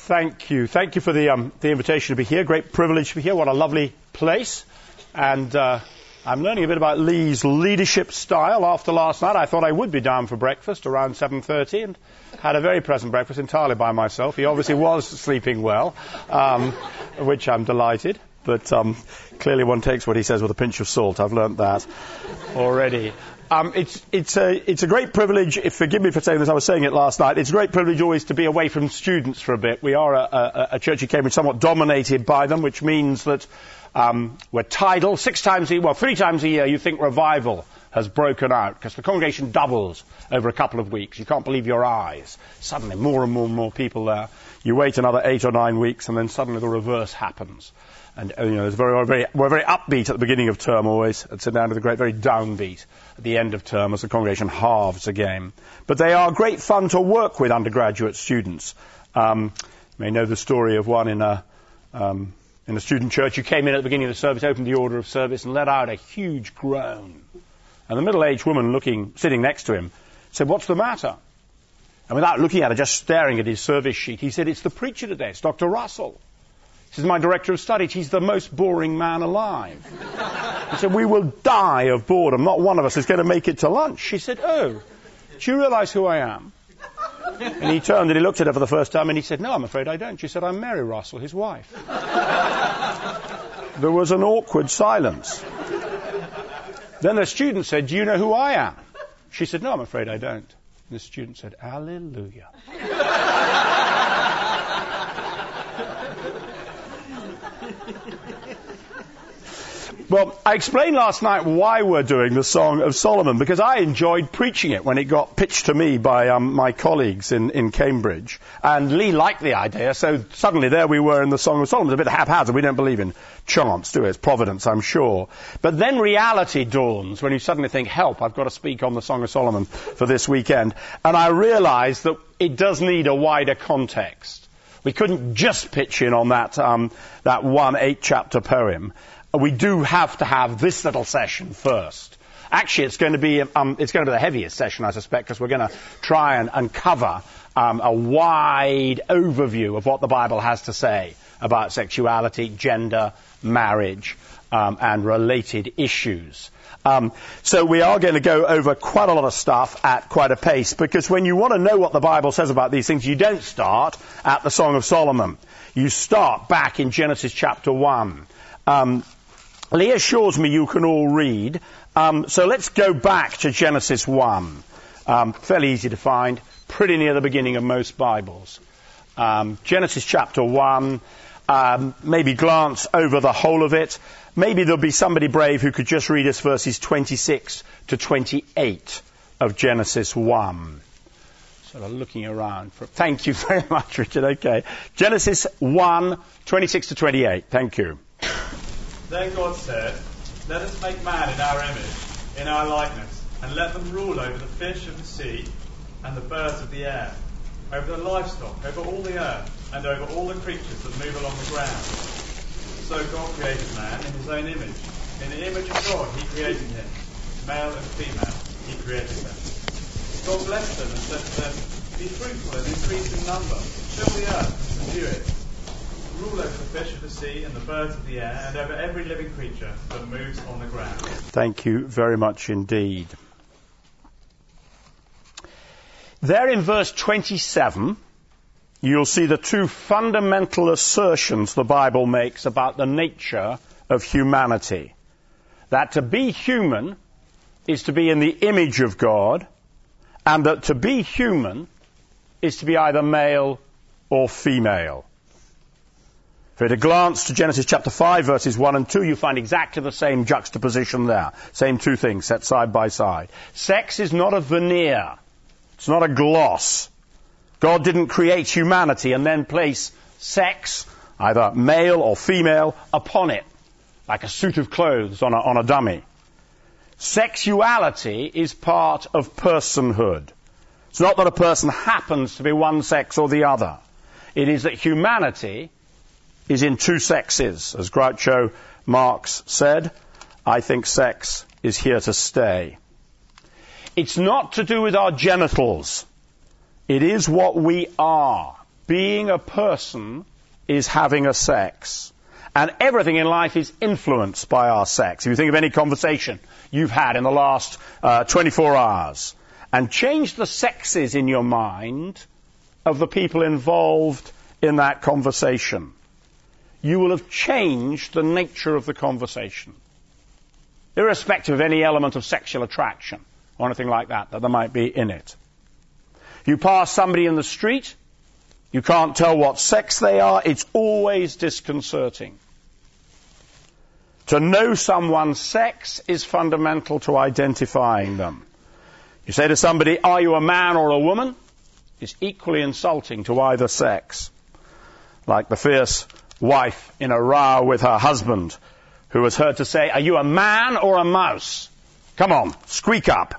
Thank you. Thank you for the invitation to be here. Great privilege to be here. What a lovely place. And I'm learning a bit about Lee's leadership style. After last night, I thought I would be down for breakfast around 7:30 and had a very pleasant breakfast entirely by myself. He obviously was sleeping well, which I'm delighted. But clearly one takes what he says with a pinch of salt. I've learnt that already. It's a great privilege, forgive me for saying this, I was saying it last night, it's a great privilege always to be away from students for a bit. We are a church in Cambridge somewhat dominated by them, which means that we're tidal 3 times a year you think revival has broken out, because the congregation doubles over a couple of weeks. You can't believe your eyes. Suddenly more and more people there. You wait another 8 or 9 weeks and then suddenly the reverse happens. And we're very upbeat at the beginning of term always. It's down to the very downbeat at the end of term as the congregation halves again. But they are great fun to work with undergraduate students. You may know the story of one in a student church who came in at the beginning of the service, opened the order of service, and let out a huge groan. And the middle-aged woman sitting next to him said, "What's the matter?" And without looking at her, just staring at his service sheet, he said, "It's the preacher today. It's Dr. Russell. He says, my director of studies, he's the most boring man alive." He said, "We will die of boredom. Not one of us is going to make it to lunch." She said, "Oh, do you realize who I am?" And he turned and he looked at her for the first time and he said, "No, I'm afraid I don't." She said, "I'm Mary Russell, his wife." There was an awkward silence. Then the student said, "Do you know who I am?" She said, "No, I'm afraid I don't." And the student said, "Hallelujah." Well, I explained last night why we're doing the Song of Solomon, because I enjoyed preaching it when it got pitched to me by my colleagues in Cambridge. And Lee liked the idea, so suddenly there we were in the Song of Solomon. It's a bit haphazard. We don't believe in chance, do we? It's providence, I'm sure. But then reality dawns when you suddenly think, help, I've got to speak on the Song of Solomon for this weekend. And I realized that it does need a wider context. We couldn't just pitch in on that 1 8-chapter poem. We do have to have this little session first. Actually, it's going to be the heaviest session, I suspect, because we're going to try and cover a wide overview of what the Bible has to say about sexuality, gender, marriage, and related issues. So we are going to go over quite a lot of stuff at quite a pace, because when you want to know what the Bible says about these things, you don't start at the Song of Solomon. You start back in Genesis chapter 1. Lee assures me you can all read. So let's go back to Genesis 1. Fairly easy to find, pretty near the beginning of most Bibles. Genesis chapter 1, maybe glance over the whole of it. Maybe there'll be somebody brave who could just read us verses 26 to 28 of Genesis 1. Sort of looking around. Thank you very much, Richard. Okay. Genesis 1, 26 to 28. Thank you. Then God said, "Let us make man in our image, in our likeness, and let them rule over the fish of the sea and the birds of the air, over the livestock, over all the earth, and over all the creatures that move along the ground." So God created man in his own image. In the image of God he created him. Male and female he created them. God blessed them and said to them, "Be fruitful and increase in number. Fill the earth and subdue it. Rule over the fish of the sea and the birds of the air, and over every living creature that moves on the ground." Thank you very much indeed. There in verse 27, you'll see the two fundamental assertions the Bible makes about the nature of humanity. That to be human is to be in the image of God, and that to be human is to be either male or female. If you had a glance to Genesis chapter 5, verses 1 and 2, you find exactly the same juxtaposition there. Same two things set side by side. Sex is not a veneer. It's not a gloss. God didn't create humanity and then place sex, either male or female, upon it, like a suit of clothes on a dummy. Sexuality is part of personhood. It's not that a person happens to be one sex or the other. It is that humanity is in two sexes. As Groucho Marx said, I think sex is here to stay. It's not to do with our genitals. It is what we are. being a person is having a sex. And everything in life is influenced by our sex. If you think of any conversation you've had in the last 24 hours, and change the sexes in your mind of the people involved in that conversation, you will have changed the nature of the conversation, irrespective of any element of sexual attraction or anything like that there might be in it. If you pass somebody in the street, you can't tell what sex they are. It's always disconcerting. To know someone's sex is fundamental to identifying them. You say to somebody, are you a man or a woman? It's equally insulting to either sex. Like the fierce wife in a row with her husband, who was heard to say, are you a man or a mouse? Come on, squeak up.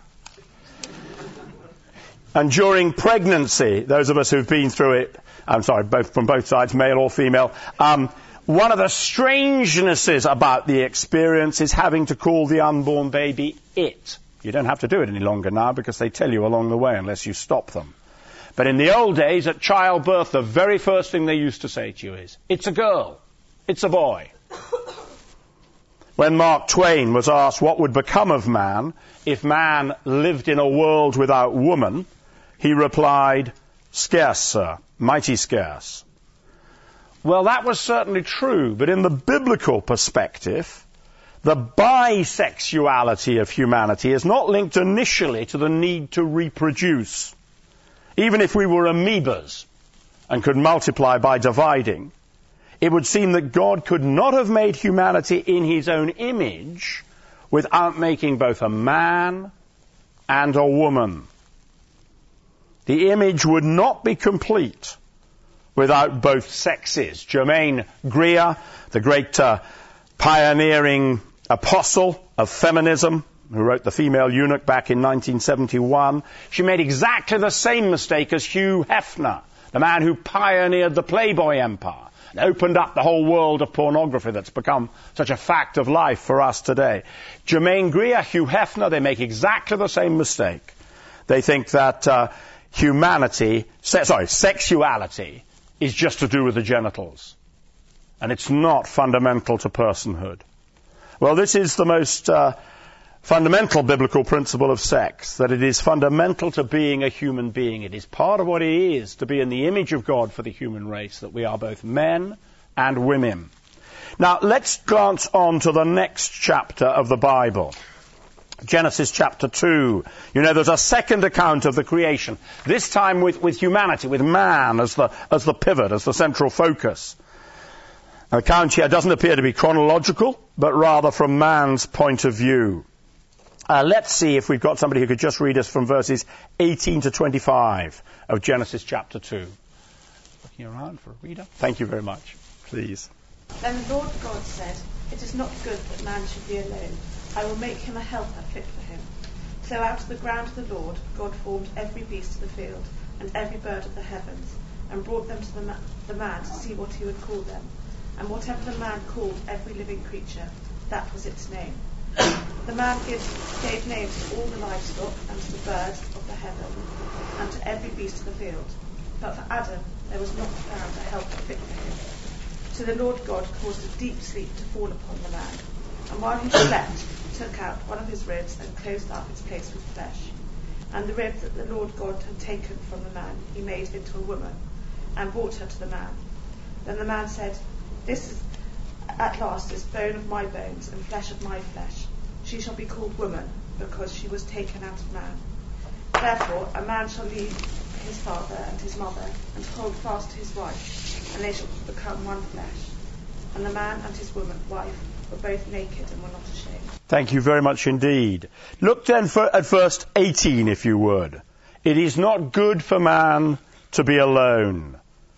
And during pregnancy, those of us who've been through it, from both sides, male or female, one of the strangenesses about the experience is having to call the unborn baby it. You don't have to do it any longer now because they tell you along the way unless you stop them. But in the old days, at childbirth, the very first thing they used to say to you is, it's a girl, it's a boy. When Mark Twain was asked what would become of man if man lived in a world without woman, he replied, scarce, sir, mighty scarce. Well, that was certainly true, but in the biblical perspective, the bisexuality of humanity is not linked initially to the need to reproduce. Even if we were amoebas and could multiply by dividing, it would seem that God could not have made humanity in his own image without making both a man and a woman. The image would not be complete without both sexes. Germaine Greer, the great pioneering apostle of feminism, who wrote The Female Eunuch back in 1971, she made exactly the same mistake as Hugh Hefner, the man who pioneered the Playboy empire and opened up the whole world of pornography that's become such a fact of life for us today. Germaine Greer, Hugh Hefner, they make exactly the same mistake. They think that sexuality is just to do with the genitals, and it's not fundamental to personhood. Well, this is the most fundamental biblical principle of sex, that it is fundamental to being a human being. It is part of what it is to be in the image of God for the human race, that we are both men and women. Now, let's glance on to the next chapter of the Bible. Genesis chapter 2. You know, there's a second account of the creation, this time with humanity, with man as the pivot, as the central focus. The account here doesn't appear to be chronological, but rather from man's point of view. Let's see if we've got somebody who could just read us from verses 18 to 25 of Genesis chapter 2. Looking around for a reader. Thank you very much. Please. Then the Lord God said, it is not good that man should be alone. I will make him a helper fit for him. So out of the ground of the Lord God formed every beast of the field and every bird of the heavens, and brought them to the man to see what he would call them. And whatever the man called every living creature, that was its name. The man gave names to all the livestock and to the birds of the heaven and to every beast of the field. But for Adam there was not found a helper fit for him. So the Lord God caused a deep sleep to fall upon the man, and while he slept, took out one of his ribs and closed up its place with flesh. And the rib that the Lord God had taken from the man he made into a woman, and brought her to the man. Then the man said, this is at last is bone of my bones and flesh of my flesh. She shall be called woman, because she was taken out of man. Therefore a man shall leave his father and his mother, and hold fast to his wife, and they shall become one flesh. And the man and his wife were both naked and were not ashamed. Thank you very much indeed. Look then at verse 18, if you would. It is not good for man to be alone.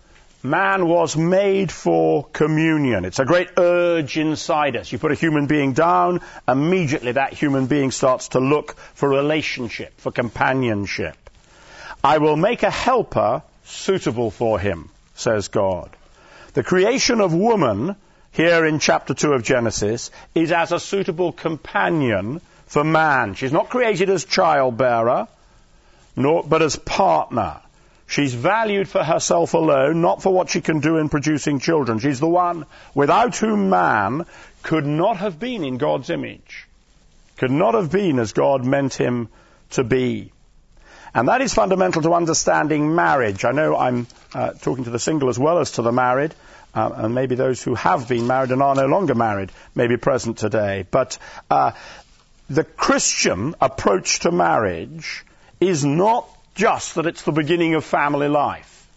Man was made for communion. It's a great urge inside us. You put a human being down, immediately that human being starts to look for relationship, for companionship. I will make a helper suitable for him, says God. The creation of woman, here in chapter 2 of Genesis, is as a suitable companion for man. She's not created as childbearer, but as partner. She's valued for herself alone, not for what she can do in producing children. She's the one without whom man could not have been in God's image, could not have been as God meant him to be. And that is fundamental to understanding marriage. I know I'm talking to the single as well as to the married, and maybe those who have been married and are no longer married may be present today. But the Christian approach to marriage is not just that it's the beginning of family life.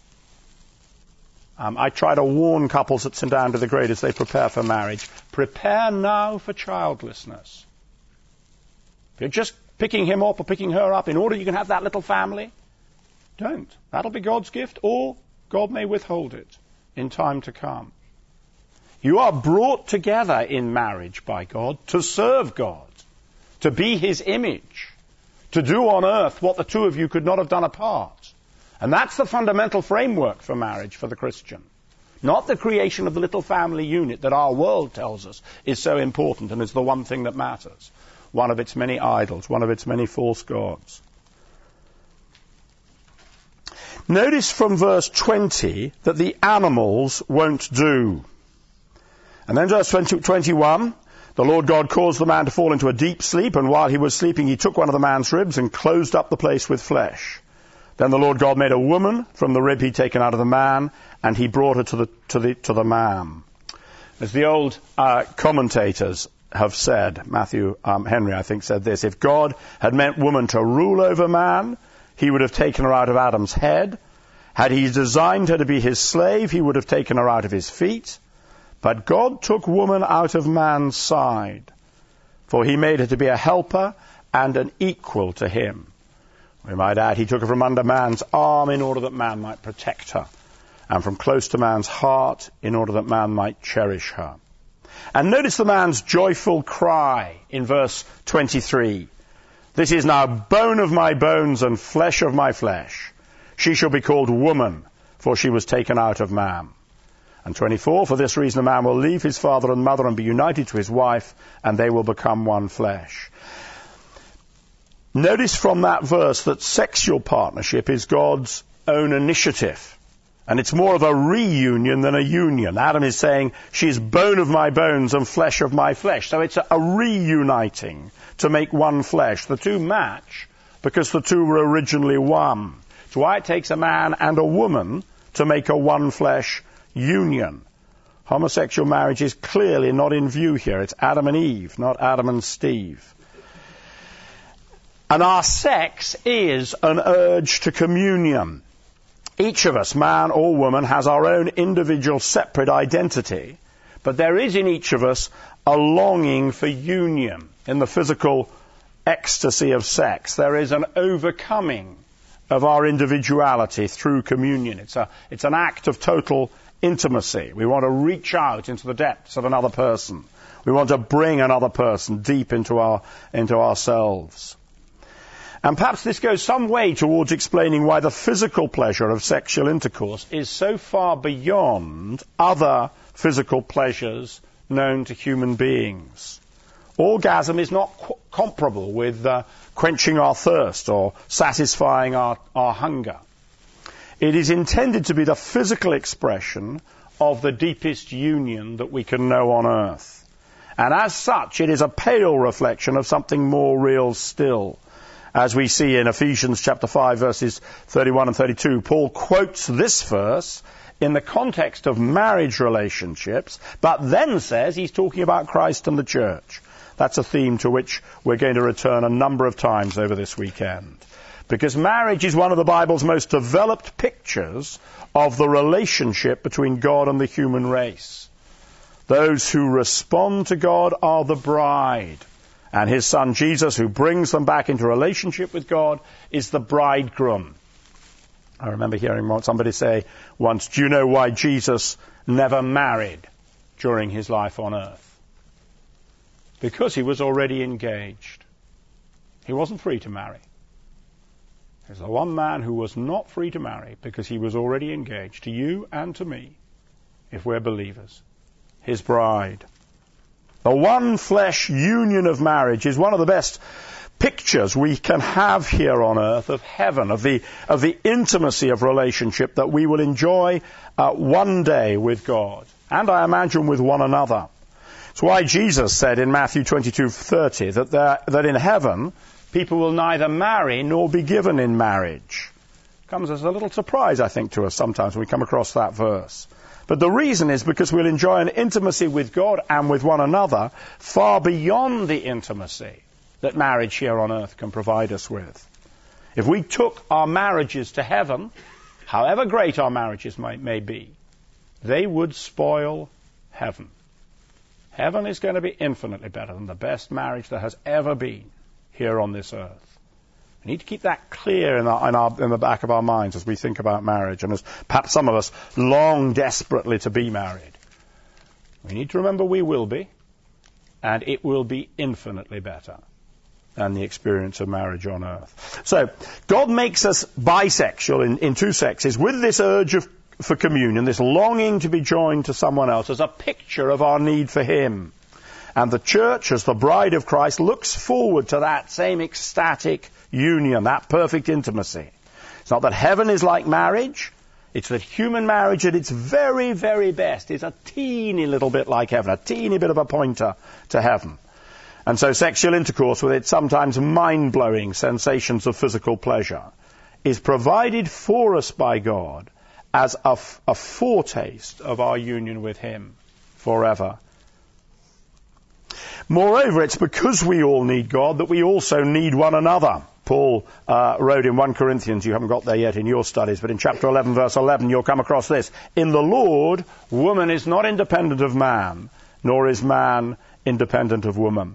I try to warn couples at St. Andrew the Great as they prepare for marriage. Prepare now for childlessness. If you're just picking him up or picking her up in order you can have that little family, don't. That'll be God's gift, or God may withhold it in time to come. You are brought together in marriage by God to serve God, to be his image, to do on earth what the two of you could not have done apart. And that's the fundamental framework for marriage for the Christian. Not the creation of the little family unit that our world tells us is so important and is the one thing that matters. One of its many idols, one of its many false gods. Notice from verse 20 that the animals won't do. And then verse 21, the Lord God caused the man to fall into a deep sleep, and while he was sleeping he took one of the man's ribs and closed up the place with flesh. Then the Lord God made a woman from the rib he'd taken out of the man, and he brought her to the man. As the old commentators have said, Matthew Henry, I think, said this: if God had meant woman to rule over man, he would have taken her out of Adam's head. Had he designed her to be his slave, he would have taken her out of his feet. But God took woman out of man's side, for he made her to be a helper and an equal to him. We might add, he took her from under man's arm in order that man might protect her, and from close to man's heart in order that man might cherish her. And notice the man's joyful cry in verse 23. This is now bone of my bones and flesh of my flesh. She shall be called woman, for she was taken out of man. And 24, for this reason a man will leave his father and mother and be united to his wife, and they will become one flesh. Notice from that verse that sexual partnership is God's own initiative. And it's more of a reunion than a union. Adam is saying, she's bone of my bones and flesh of my flesh. So it's a reuniting to make one flesh. The two match because the two were originally one. It's why it takes a man and a woman to make a one flesh union. Homosexual marriage is clearly not in view here. It's Adam and Eve, not Adam and Steve. And our sex is an urge to communion. Each of us, man or woman, has our own individual separate identity, but there is in each of us a longing for union in the physical ecstasy of sex. There is an overcoming of our individuality through communion. It's an act of total intimacy. We want to reach out into the depths of another person. We want to bring another person deep into ourselves. And perhaps this goes some way towards explaining why the physical pleasure of sexual intercourse is so far beyond other physical pleasures known to human beings. Orgasm is not comparable with quenching our thirst or satisfying our hunger. It is intended to be the physical expression of the deepest union that we can know on earth. And as such, it is a pale reflection of something more real still. As we see in Ephesians chapter 5, verses 31 and 32, Paul quotes this verse in the context of marriage relationships, but then says he's talking about Christ and the church. That's a theme to which we're going to return a number of times over this weekend. Because marriage is one of the Bible's most developed pictures of the relationship between God and the human race. Those who respond to God are the bride. And his son Jesus, who brings them back into relationship with God, is the bridegroom. I remember hearing somebody say once, do you know why Jesus never married during his life on earth? Because he was already engaged. He wasn't free to marry. There's the one man who was not free to marry because he was already engaged to you and to me, if we're believers. His bride. The one flesh union of marriage is one of the best pictures we can have here on earth of heaven, of the intimacy of relationship that we will enjoy one day with God, and I imagine with one another. It's why Jesus said in Matthew 22:30 that in heaven people will neither marry nor be given in marriage. Comes as a little surprise, I think, to us sometimes when we come across that verse. But the reason is because we'll enjoy an intimacy with God and with one another far beyond the intimacy that marriage here on earth can provide us with. If we took our marriages to heaven, however great our marriages may be, they would spoil heaven. Heaven is going to be infinitely better than the best marriage there has ever been here on this earth. We need to keep that clear in the back of our minds as we think about marriage, and as perhaps some of us long desperately to be married. We need to remember we will be, and it will be infinitely better than the experience of marriage on earth. So, God makes us bisexual in two sexes with this urge for communion, this longing to be joined to someone else as a picture of our need for Him. And the church, as the bride of Christ, looks forward to that same ecstatic union, that perfect intimacy. It's not that heaven is like marriage. It's that human marriage at its very, very best is a teeny little bit like heaven, a teeny bit of a pointer to heaven. And so sexual intercourse, with its sometimes mind-blowing sensations of physical pleasure, is provided for us by God as a foretaste of our union with Him forever. Moreover, it's because we all need God that we also need one another. Paul wrote in 1 Corinthians, you haven't got there yet in your studies, but in chapter 11, verse 11, you'll come across this. In the Lord, woman is not independent of man, nor is man independent of woman.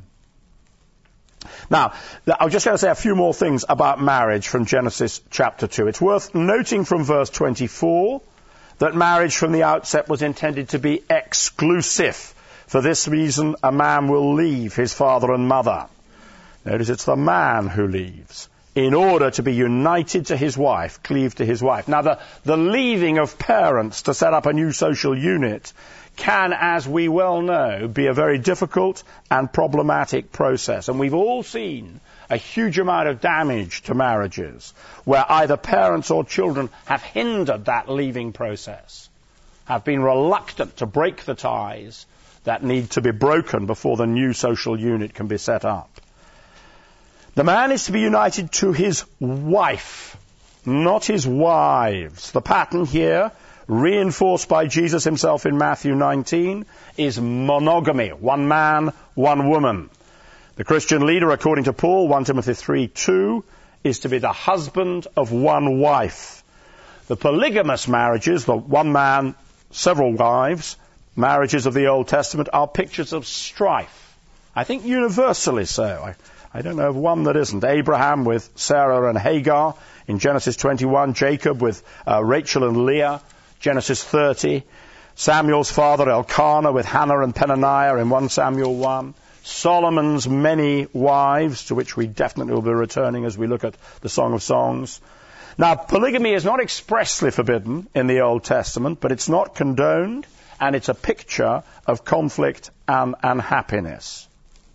Now, I'm just going to say a few more things about marriage from Genesis chapter 2. It's worth noting from verse 24 that marriage from the outset was intended to be exclusive. For this reason, a man will leave his father and mother. Notice it's the man who leaves in order to be united to his wife, cleave to his wife. Now, the leaving of parents to set up a new social unit can, as we well know, be a very difficult and problematic process. And we've all seen a huge amount of damage to marriages where either parents or children have hindered that leaving process, have been reluctant to break the ties that need to be broken before the new social unit can be set up. The man is to be united to his wife, not his wives. The pattern here, reinforced by Jesus himself in Matthew 19, is monogamy. One man, one woman. The Christian leader, according to Paul, 1 Timothy 3:2, is to be the husband of one wife. The polygamous marriages, the one man, several wives, marriages of the Old Testament, are pictures of strife. I think universally so. I don't know of one that isn't. Abraham with Sarah and Hagar in Genesis 21, Jacob with Rachel and Leah, Genesis 30, Samuel's father Elkanah with Hannah and Peninnah in 1 Samuel 1, Solomon's many wives, to which we definitely will be returning as we look at the Song of Songs. Now, polygamy is not expressly forbidden in the Old Testament, but it's not condoned, and it's a picture of conflict and unhappiness.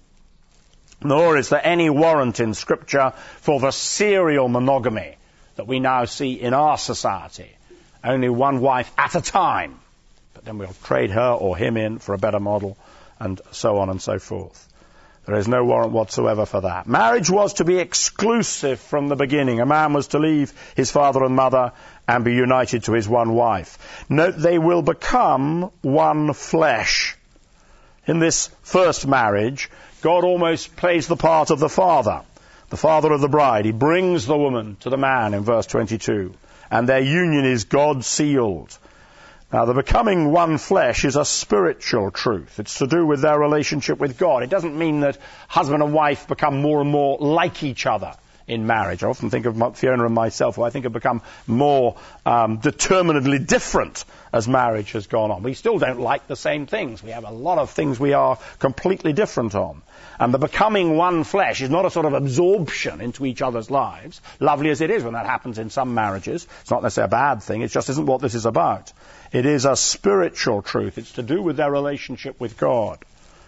Nor is there any warrant in Scripture for the serial monogamy that we now see in our society. Only one wife at a time. But then we'll trade her or him in for a better model, and so on and so forth. There is no warrant whatsoever for that. Marriage was to be exclusive from the beginning. A man was to leave his father and mother and be united to his one wife. Note, they will become one flesh. In this first marriage, God almost plays the part of the father of the bride. He brings the woman to the man in verse 22, and their union is God-sealed. Now, the becoming one flesh is a spiritual truth. It's to do with their relationship with God. It doesn't mean that husband and wife become more and more like each other in marriage. I often think of Fiona and myself, who I think have become more determinedly different as marriage has gone on. We still don't like the same things. We have a lot of things we are completely different on. And the becoming one flesh is not a sort of absorption into each other's lives, lovely as it is when that happens in some marriages. It's not necessarily a bad thing. It just isn't what this is about. It is a spiritual truth. It's to do with their relationship with God.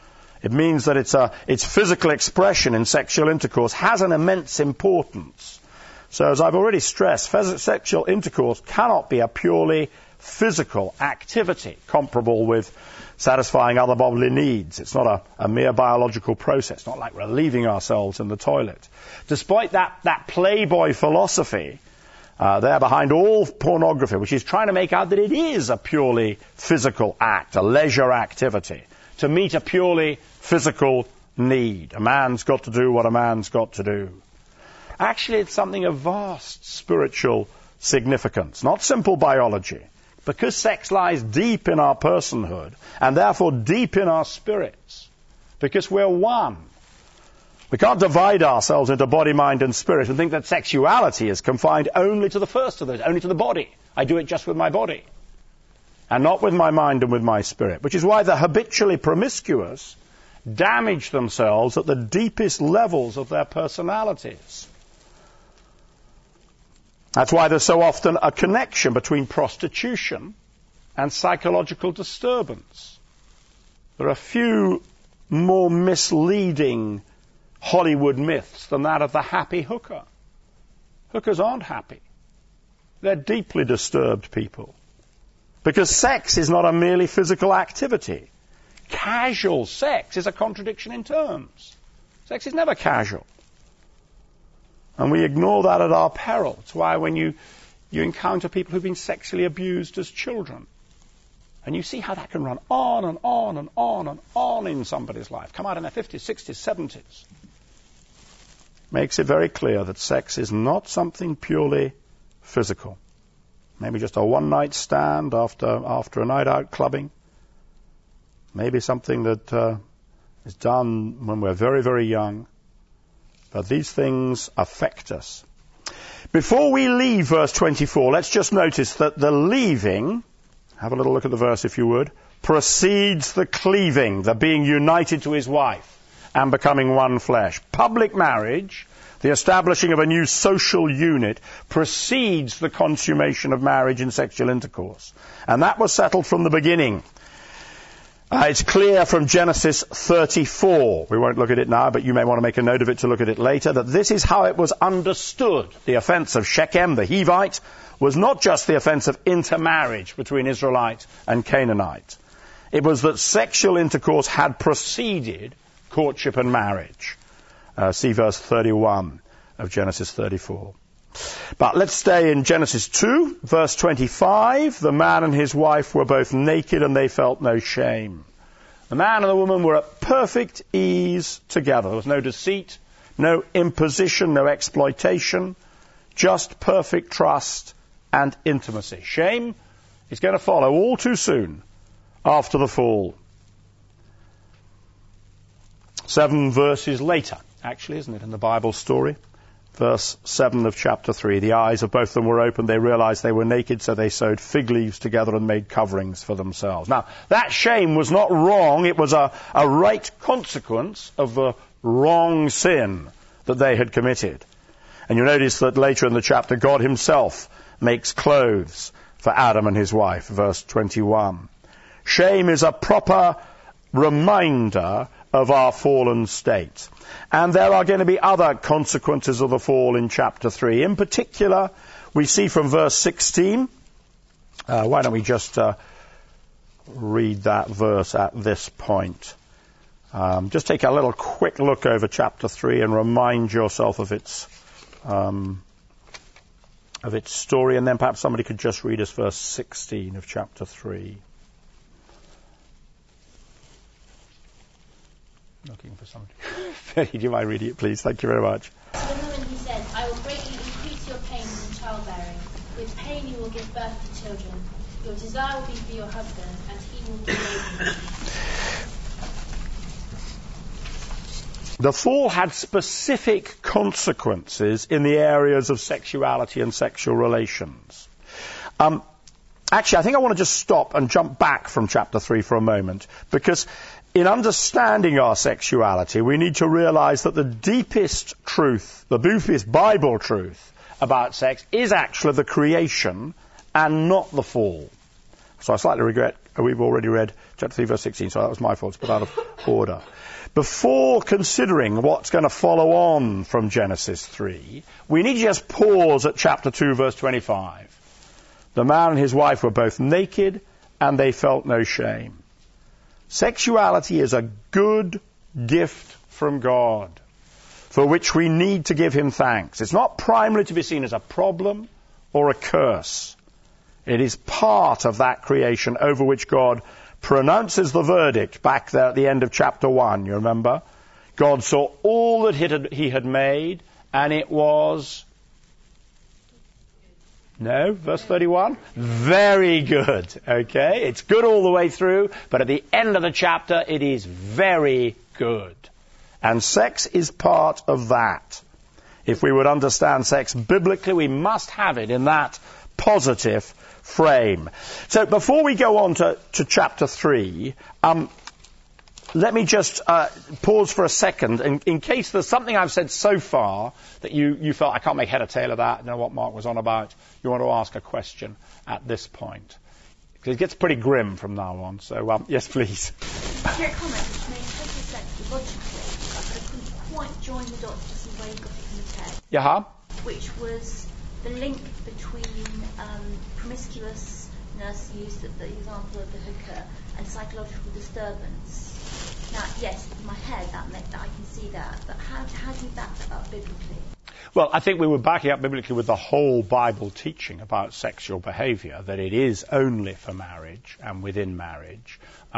It means that its physical expression in sexual intercourse has an immense importance. So as I've already stressed, sexual intercourse cannot be a purely physical activity comparable with satisfying other bodily needs. It's not a mere biological process, not like relieving ourselves in the toilet. Despite that playboy philosophy there behind all pornography, which is trying to make out that it is a purely physical act, a leisure activity, to meet a purely physical need. A man's got to do what a man's got to do. Actually, it's something of vast spiritual significance, not simple biology. Because sex lies deep in our personhood, and therefore deep in our spirits. Because we're one. We can't divide ourselves into body, mind, and spirit and think that sexuality is confined only to the first of those, only to the body. I do it just with my body, and not with my mind and with my spirit. Which is why the habitually promiscuous damage themselves at the deepest levels of their personalities. That's why there's so often a connection between prostitution and psychological disturbance. There are few more misleading Hollywood myths than that of the happy hooker. Hookers aren't happy. They're deeply disturbed people. Because sex is not a merely physical activity. Casual sex is a contradiction in terms. Sex is never casual. And we ignore that at our peril. It's why when you encounter people who've been sexually abused as children, and you see how that can run on and on and on and on in somebody's life, come out in their 50s, 60s, 70s, makes it very clear that sex is not something purely physical. Maybe just a one-night stand after a night out clubbing. Maybe something that is done when we're very, very young. But these things affect us. Before we leave verse 24, let's just notice that the leaving, have a little look at the verse if you would, precedes the cleaving, the being united to his wife and becoming one flesh. Public marriage, the establishing of a new social unit, precedes the consummation of marriage and sexual intercourse. And that was settled from the beginning. It's clear from Genesis 34, we won't look at it now, but you may want to make a note of it to look at it later, that this is how it was understood. The offense of Shechem, the Hivite, was not just the offense of intermarriage between Israelite and Canaanite. It was that sexual intercourse had preceded courtship and marriage. See verse 31 of Genesis 34. But let's stay in Genesis 2, verse 25. The man and his wife were both naked and they felt no shame. The man and the woman were at perfect ease together. There was no deceit, no imposition, no exploitation, just perfect trust and intimacy. Shame is going to follow all too soon after the fall. 7 verses later, actually, isn't it, in the Bible story? Verse 7 of chapter 3, the eyes of both of them were opened, they realized they were naked, so they sewed fig leaves together and made coverings for themselves. Now, that shame was not wrong, it was a right consequence of the wrong sin that they had committed. And you notice that later in the chapter, God himself makes clothes for Adam and his wife, verse 21. Shame is a proper reminder of our fallen state. And there are going to be other consequences of the fall in chapter 3. In particular, we see from verse 16, why don't we just read that verse at this point. Just take a little quick look over chapter 3 and remind yourself of its story, and then perhaps somebody could just read us verse 16 of chapter 3. Looking for somebody. Do you mind reading it, please? Thank you very much. To the woman he said, I will greatly increase your pains in childbearing. With pain you will give birth to children. Your desire will be for your husband, and he will give over you. The fall had specific consequences in the areas of sexuality and sexual relations. Actually, I think I want to just stop and jump back from chapter 3 for a moment, because in understanding our sexuality, we need to realize that the deepest truth, the deepest Bible truth about sex is actually the creation and not the fall. So I slightly regret we've already read chapter 3, verse 16, so that was my fault. It's put out of order. Before considering what's going to follow on from Genesis 3, we need to just pause at chapter 2, verse 25. The man and his wife were both naked, and they felt no shame. Sexuality is a good gift from God, for which we need to give him thanks. It's not primarily to be seen as a problem or a curse. It is part of that creation over which God pronounces the verdict back there at the end of chapter 1, you remember? God saw all that he had made, and it was... No, verse 31? Very good, okay? It's good all the way through, but at the end of the chapter, it is very good. And sex is part of that. If we would understand sex biblically, we must have it in that positive frame. So before we go on to chapter 3, let me just pause for a second in case there's something I've said so far that you felt I can't make head or tail of that, I know what Mark was on about. You want to ask a question at this point. Because it gets pretty grim from now on. So, yes, please. Your comment, which made total sense logically, but I couldn't quite join the dots just in the way you got it from the text. Yeah. Which was the link between promiscuous nurse use, the example of the hooker, and psychological disturbance. Now, yes, in my head that I can see that, but how do you back that up biblically? Well, I think we were backing up biblically with the whole Bible teaching about sexual behavior, that it is only for marriage and within marriage.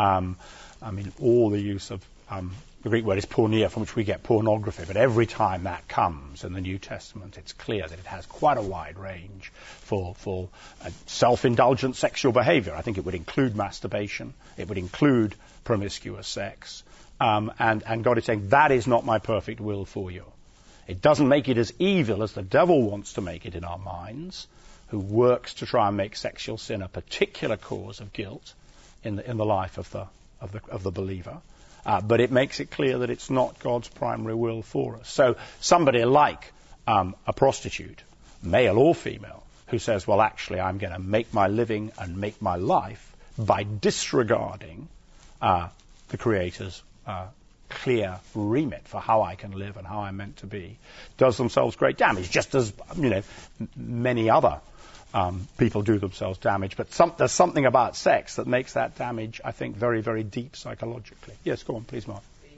All the use of the Greek word is porneia, from which we get pornography, but every time that comes in the New Testament, it's clear that it has quite a wide range for self-indulgent sexual behavior. I think it would include masturbation, it would include promiscuous sex, and God is saying, that is not my perfect will for you. It doesn't make it as evil as the devil wants to make it in our minds, who works to try and make sexual sin a particular cause of guilt in the life of the believer. But it makes it clear that it's not God's primary will for us. So somebody like a prostitute, male or female, who says, well, actually, I'm going to make my living and make my life by disregarding the Creator's clear remit for how I can live and how I'm meant to be, does themselves great damage, just as, many other people do themselves damage. But there's something about sex that makes that damage, I think, very, very deep psychologically. Yes, go on, please, Mark.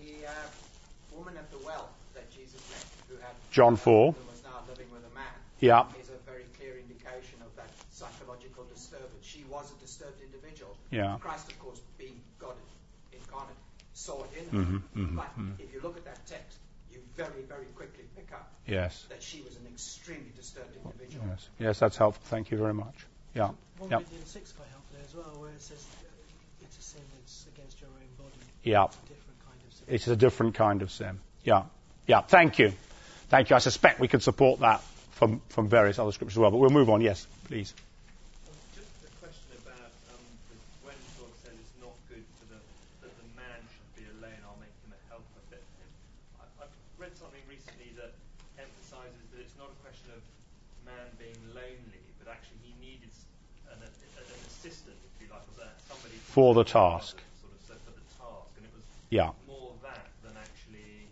The woman at the well that Jesus met, who had John 4, who was now living with a man, is a very clear indication of that psychological disturbance. She was a disturbed individual. Yeah. Christ, of course, being God incarnate, saw it in her. But if you look at that text, you very, very quickly pick up that she was an extremely disturbed individual. Yes, that's helpful. Thank you very much. Yeah. 1 Corinthians 6 quite helpful as well, where it says it's a sin that's against your own body. Yeah. It's a different kind of sin. It's a different kind of sin. Yeah. Yeah. Thank you. Thank you. I suspect we could support that from various other scriptures as well, but we'll move on. Yes, please. Just a question about when God said it's not good that the man should be alone, I'll make him a helper fit for him. I've read something recently that emphasises that it's not a question of man being lonely, but actually he needed an assistant, if you like, or somebody for the task. For the task, and it was more that than actually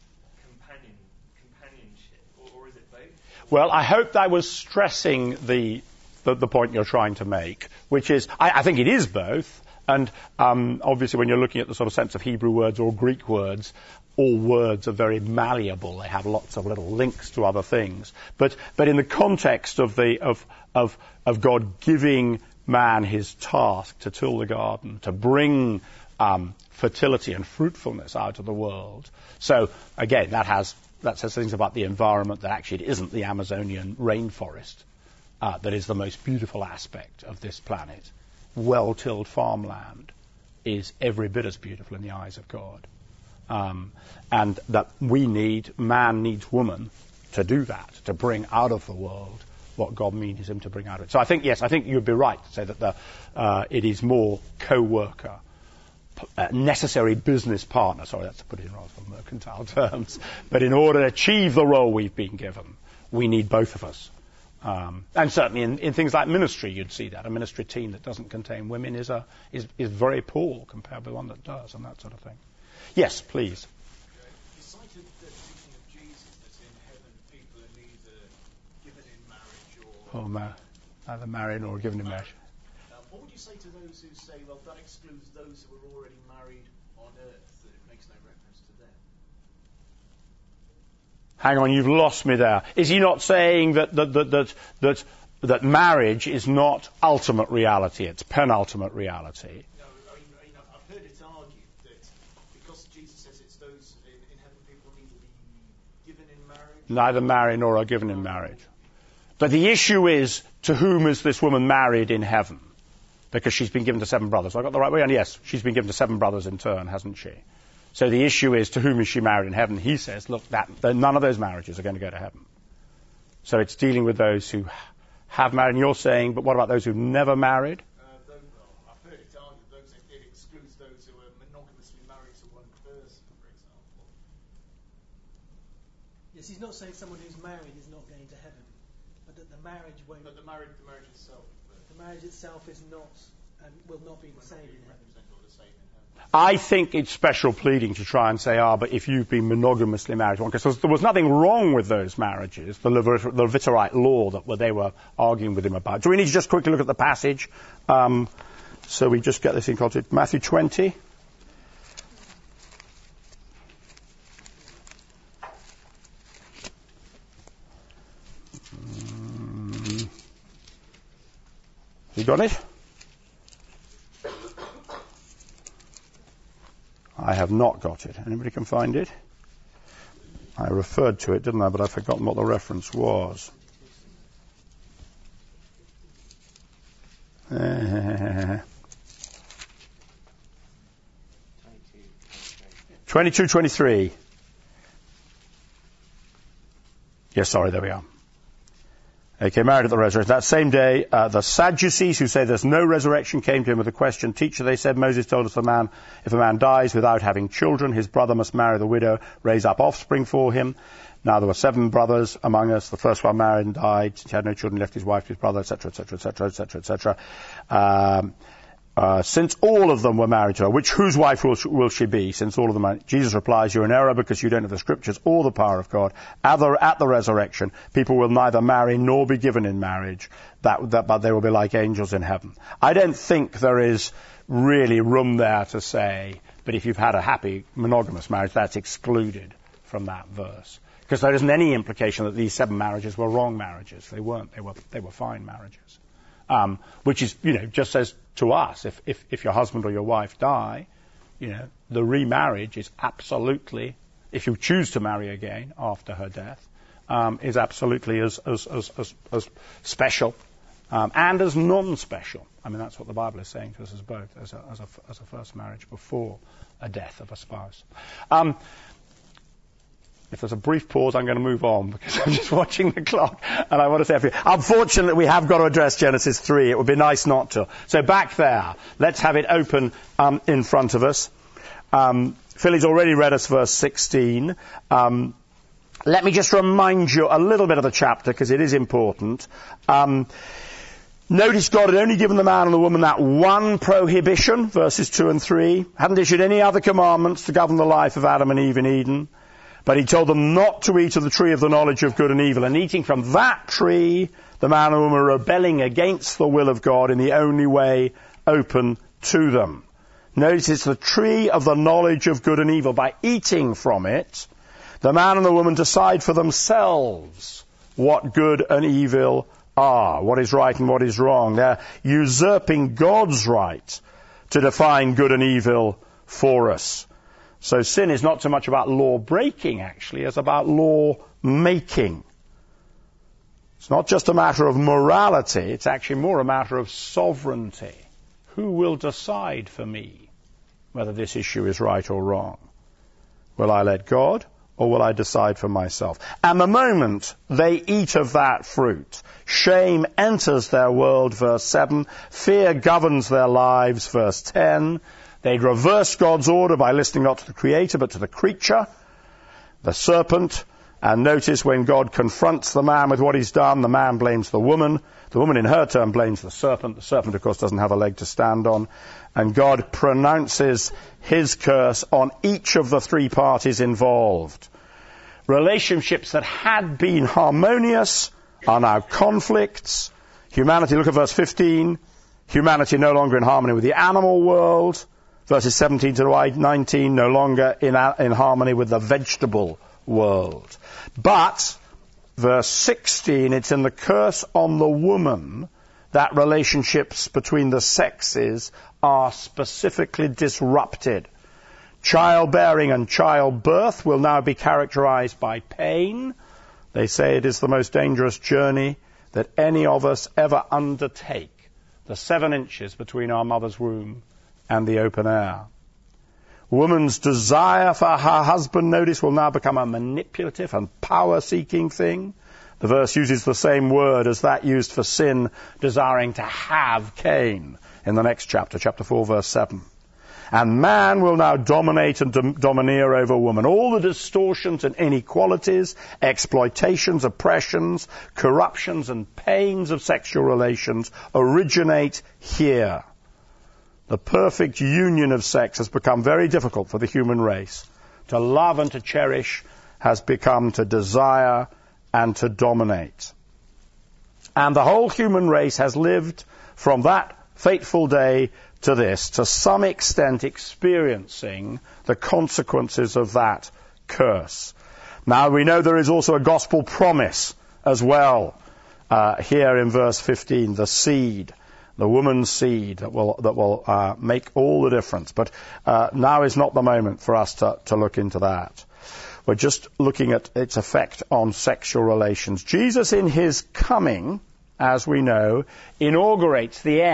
companionship, or is it both? Well, I hope I was stressing the point you're trying to make, which is, I think it is both, and obviously when you're looking at the sort of sense of Hebrew words or Greek words, all words are very malleable. They have lots of little links to other things. But in the context of God giving man his task to till the garden, to bring fertility and fruitfulness out of the world. So again, that says things about the environment that actually it isn't the Amazonian rainforest that is the most beautiful aspect of this planet. Well-tilled farmland is every bit as beautiful in the eyes of God. And that man needs woman to do that, to bring out of the world what God means him to bring out of it. So I think you'd be right to say that it is more co-worker, necessary business partner. Sorry, that's to put it in rather mercantile terms. But in order to achieve the role we've been given, we need both of us And certainly in things like ministry, you'd see that. A ministry team that doesn't contain women is very poor compared with one that does, and that sort of thing. Yes, please. You cited the teaching of Jesus that in heaven people are neither given in marriage or... either married or given in marriage. What would you say to those who say, well, that excludes those who are already married on earth, that it makes no reference to them? Hang on, you've lost me there. Is he not saying that marriage is not ultimate reality, it's penultimate reality? No, I mean, I've heard it argued that because Jesus says it's those in heaven people will neither be given in marriage... Neither marry nor are given in marriage. But the issue is, to whom is this woman married in heaven? Because she's been given to 7 brothers. I got the right way on? Yes, she's been given to 7 brothers in turn, hasn't she? So the issue is, to whom is she married in heaven? He says, look, none of those marriages are going to go to heaven. So it's dealing with those who have married. And you're saying, but what about those who've never married? I've heard it argued it excludes those who are monogamously married to one person, for example. Yes, he's not saying someone who's married is not going to heaven, but that the marriage won't... But the marriage itself... The marriage itself is not, will not be the same in heaven. I think it's special pleading to try and say, but if you've been monogamously married to one, because there was nothing wrong with those marriages, the Leviticite law that they were arguing with him about. Do we need to just quickly look at the passage? So we just get this in context. Matthew 20. You got it? I have not got it. Anybody can find it? I referred to it, didn't I? But I've forgotten what the reference was. 22:23. Yes, sorry, there we are. Okay, married at the resurrection. That same day, the Sadducees, who say there's no resurrection, came to him with a question. Teacher, they said, Moses told us if a man dies without having children, his brother must marry the widow, raise up offspring for him. Now there were 7 brothers among us. The first one married and died. He had no children, left his wife to his brother, etc., etc., etc., etc., etc. Since all of them were married to her, whose wife will she be? Since all of them are, Jesus replies, you're in error because you don't have the scriptures or the power of God. At the resurrection, people will neither marry nor be given in marriage, but they will be like angels in heaven. I don't think there is really room there to say, but if you've had a happy monogamous marriage, that's excluded from that verse. Because there isn't any implication that these 7 marriages were wrong marriages. They weren't. They were fine marriages. Which is, just says to us, if your husband or your wife die, the remarriage is absolutely, if you choose to marry again after her death, is absolutely as special and as non-special. I mean, that's what the Bible is saying to us as both, as a first marriage before a death of a spouse. If there's a brief pause, I'm going to move on because I'm just watching the clock and I want to say a few. Unfortunately, we have got to address Genesis 3. It would be nice not to. So back there, let's have it open in front of us. Philly's already read us verse 16. Let me just remind you a little bit of the chapter because it is important. Notice God had only given the man and the woman that one prohibition, verses 2 and 3. Hadn't issued any other commandments to govern the life of Adam and Eve in Eden. But he told them not to eat of the tree of the knowledge of good and evil. And eating from that tree, the man and woman were rebelling against the will of God in the only way open to them. Notice it's the tree of the knowledge of good and evil. By eating from it, the man and the woman decide for themselves what good and evil are, what is right and what is wrong. They're usurping God's right to define good and evil for us. So sin is not so much about law breaking, actually, as about law making. It's not just a matter of morality, it's actually more a matter of sovereignty. Who will decide for me whether this issue is right or wrong? Will I let God, or will I decide for myself? And the moment they eat of that fruit, shame enters their world, verse 7. Fear governs their lives, verse 10. They'd reverse God's order by listening not to the Creator but to the creature, the serpent, And notice when God confronts the man with what he's done, the man blames the woman. The woman in her turn blames the serpent. The serpent, of course, doesn't have a leg to stand on. And God pronounces his curse on each of the three parties involved. Relationships that had been harmonious are now conflicts. Humanity, look at verse 15. Humanity no longer in harmony with the animal world. Verses 17 to 19, no longer in harmony with the vegetable world. But, verse 16, it's in the curse on the woman that relationships between the sexes are specifically disrupted. Childbearing and childbirth will now be characterized by pain. They say it is the most dangerous journey that any of us ever undertake. The 7 inches between our mother's womb and the open air. Woman's desire for her husband, notice, will now become a manipulative and power-seeking thing. The verse uses the same word as that used for sin, desiring to have Cain, in the next chapter, chapter 4, verse 7. And man will now dominate and domineer over woman. All the distortions and inequalities, exploitations, oppressions, corruptions, and pains of sexual relations originate here. The perfect union of sex has become very difficult for the human race. To love and to cherish has become to desire and to dominate. And the whole human race has lived from that fateful day to this, to some extent experiencing the consequences of that curse. Now we know there is also a gospel promise as well here in verse 15, the seed, the woman's seed that will make all the difference. But now is not the moment for us to look into that. We're just looking at its effect on sexual relations. Jesus in his coming, as we know, inaugurated the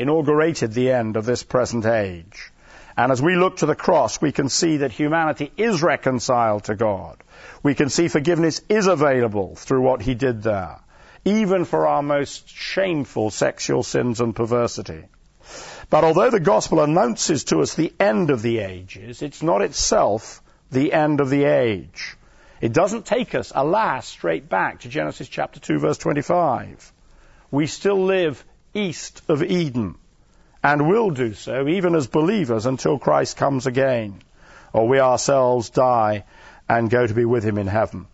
end of this present age. And as we look to the cross, we can see that humanity is reconciled to God. We can see forgiveness is available through what he did there, even for our most shameful sexual sins and perversity. But although the gospel announces to us the end of the ages, it's not itself the end of the age. It doesn't take us, alas, straight back to Genesis chapter 2, verse 25. We still live east of Eden, and will do so even as believers until Christ comes again, or we ourselves die and go to be with him in heaven.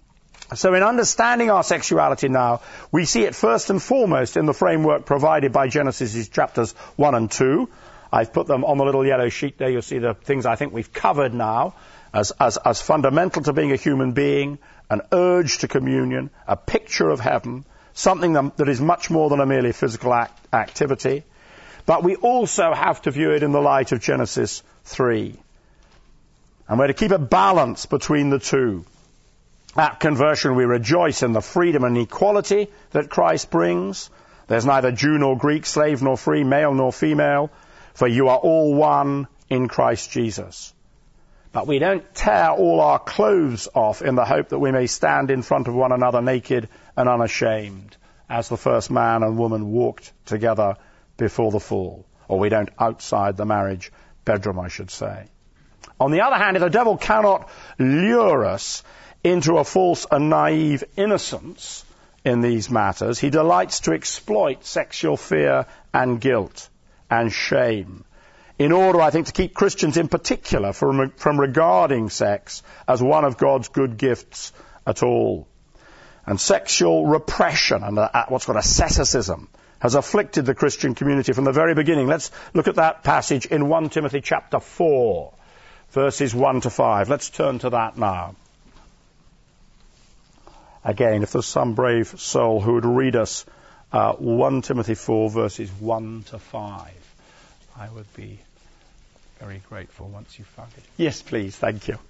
So in understanding our sexuality now, we see it first and foremost in the framework provided by Genesis chapters 1 and 2. I've put them on the little yellow sheet there. You'll see the things I think we've covered now as fundamental to being a human being, an urge to communion, a picture of heaven, something that is much more than a merely physical activity. But we also have to view it in the light of Genesis 3. And we're to keep a balance between the two. At conversion, we rejoice in the freedom and equality that Christ brings. There's neither Jew nor Greek, slave nor free, male nor female, for you are all one in Christ Jesus. But we don't tear all our clothes off in the hope that we may stand in front of one another naked and unashamed, as the first man and woman walked together before the fall. Or we don't outside the marriage bedroom, I should say. On the other hand, if the devil cannot lure us into a false and naive innocence in these matters, he delights to exploit sexual fear and guilt and shame, in order, I think, to keep Christians in particular from regarding sex as one of God's good gifts at all. And sexual repression and what's called asceticism has afflicted the Christian community from the very beginning. Let's look at that passage in 1 Timothy chapter 4, verses 1 to 5. Let's turn to that now. Again, if there's some brave soul who would read us 1 Timothy 4, verses 1 to 5, I would be very grateful once you found it. Yes, please. Thank you.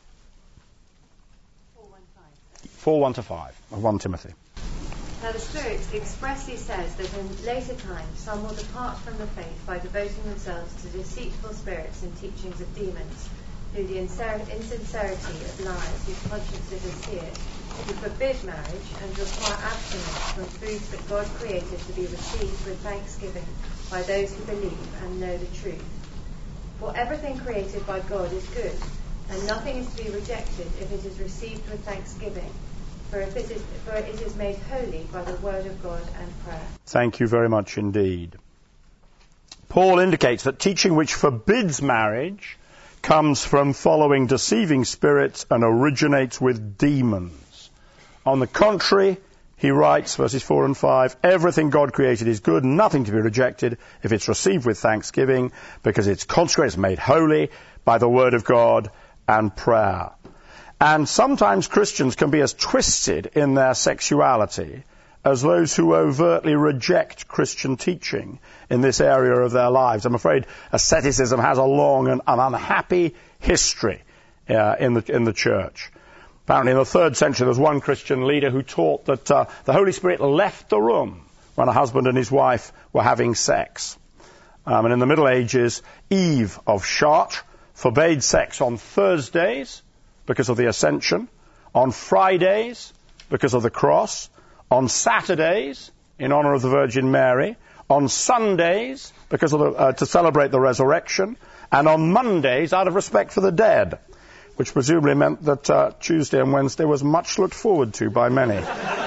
4, 1 to 5 of 1 Timothy. Now the Spirit expressly says that in later times some will depart from the faith by devoting themselves to deceitful spirits and teachings of demons, through the insincerity of liars whose consciences are seared, who forbid marriage and require abstinence from foods that God created to be received with thanksgiving by those who believe and know the truth. For everything created by God is good, and nothing is to be rejected if it is received with thanksgiving, for it is made holy by the word of God and prayer. Thank you very much indeed. Paul indicates that teaching which forbids marriage comes from following deceiving spirits and originates with demons. On the contrary, he writes, verses 4 and 5, everything God created is good, nothing to be rejected if it's received with thanksgiving, because it's consecrated, it's made holy by the word of God and prayer. And sometimes Christians can be as twisted in their sexuality as those who overtly reject Christian teaching in this area of their lives. I'm afraid asceticism has a long and unhappy history in the church. Apparently in the 3rd century there was one Christian leader who taught that the Holy Spirit left the room when a husband and his wife were having sex. And in the Middle Ages, Eve of Chartres forbade sex on Thursdays because of the Ascension, on Fridays because of the cross, on Saturdays in honor of the Virgin Mary, on Sundays because of to celebrate the resurrection, and on Mondays out of respect for the dead, which presumably meant that Tuesday and Wednesday was much looked forward to by many.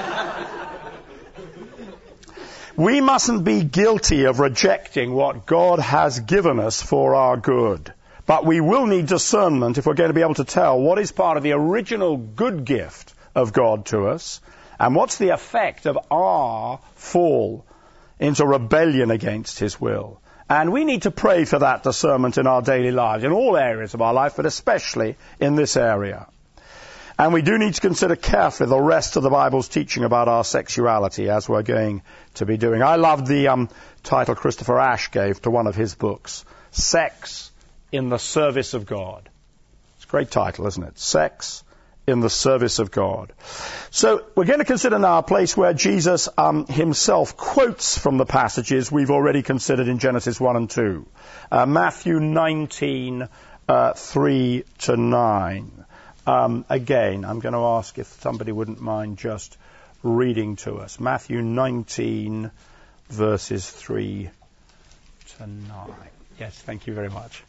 We mustn't be guilty of rejecting what God has given us for our good. But we will need discernment if we're going to be able to tell what is part of the original good gift of God to us and what's the effect of our fall into rebellion against his will. And we need to pray for that discernment in our daily lives, in all areas of our life, but especially in this area. And we do need to consider carefully the rest of the Bible's teaching about our sexuality, as we're going to be doing. I loved the title Christopher Ash gave to one of his books, Sex in the Service of God. It's a great title, isn't it? Sex in the Service of God. So we're going to consider now a place where Jesus himself quotes from the passages we've already considered in Genesis 1 and 2. Matthew 19, 3 to 9. Again, I'm going to ask if somebody wouldn't mind just reading to us. Matthew 19, verses 3 to 9. Yes, thank you very much.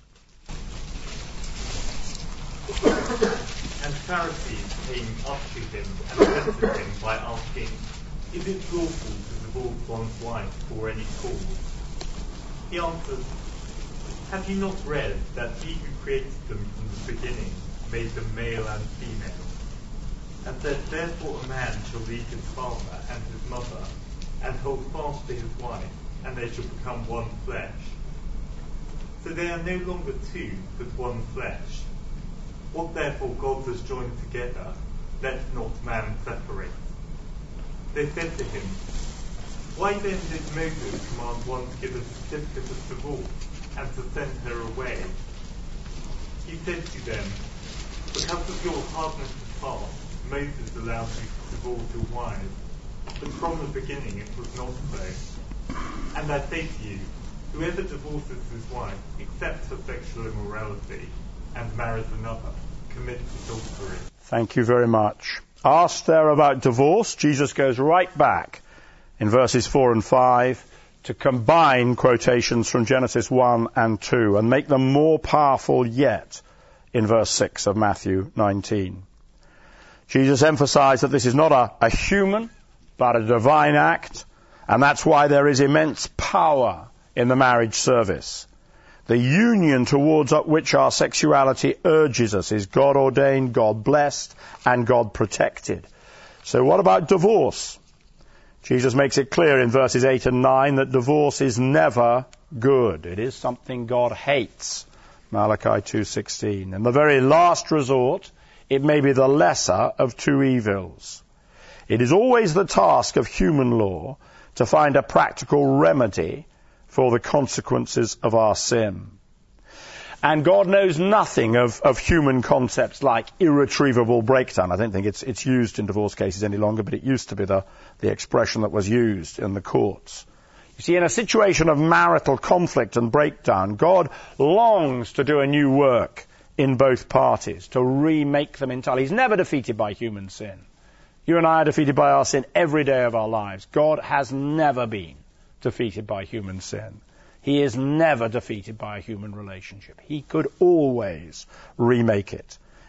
And Pharisees came up to him and tested him by asking, is it lawful to divorce one's wife for any cause? He answered, have you not read that he who created them from the beginning made them male and female? And that therefore a man shall leave his father and his mother, and hold fast to his wife, and they shall become one flesh. So they are no longer two, but one flesh. What therefore God has joined together, let not man separate. They said to him, why then did Moses command one to give a certificate of divorce and to send her away? He said to them, because of your hardness of heart, Moses allowed you to divorce your wives, but from the beginning it was not so. And I say to you, whoever divorces his wife, except for sexual immorality, and marries another, commits adultery. Thank you very much. Asked there about divorce, Jesus goes right back in verses 4 and 5 to combine quotations from Genesis 1 and 2 and make them more powerful yet in verse 6 of Matthew 19. Jesus emphasized that this is not a human, but a divine act, and that's why there is immense power in the marriage service. The union towards which our sexuality urges us is God ordained, God blessed, and God protected. So what about divorce? Jesus makes it clear in verses 8 and 9 that divorce is never good. It is something God hates. Malachi 2:16. In the very last resort, it may be the lesser of two evils. It is always the task of human law to find a practical remedy for the consequences of our sin. And God knows nothing of human concepts like irretrievable breakdown. I don't think it's used in divorce cases any longer, but it used to be the expression that was used in the courts. You see, in a situation of marital conflict and breakdown, God longs to do a new work in both parties, to remake them entirely. He's never defeated by human sin. You and I are defeated by our sin every day of our lives. God has never been defeated by human sin. He is never defeated by a human relationship. He could always remake it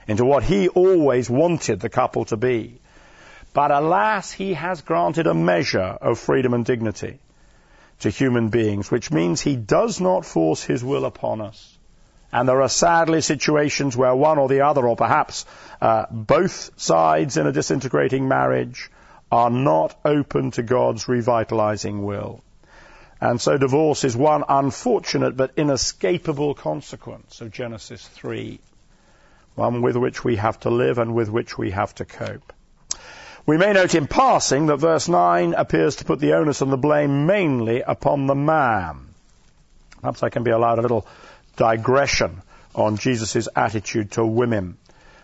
into what he always wanted the couple to be. But alas, he has granted a measure of freedom and dignity to human beings, which means he does not force his will upon us. And there are sadly situations where one or the other, or perhaps both sides in a disintegrating marriage, are not open to God's revitalizing will. And so divorce is one unfortunate but inescapable consequence of Genesis 3, one with which we have to live and with which we have to cope. We may note in passing that verse 9 appears to put the onus and the blame mainly upon the man. Perhaps I can be allowed a little digression on Jesus' attitude to women.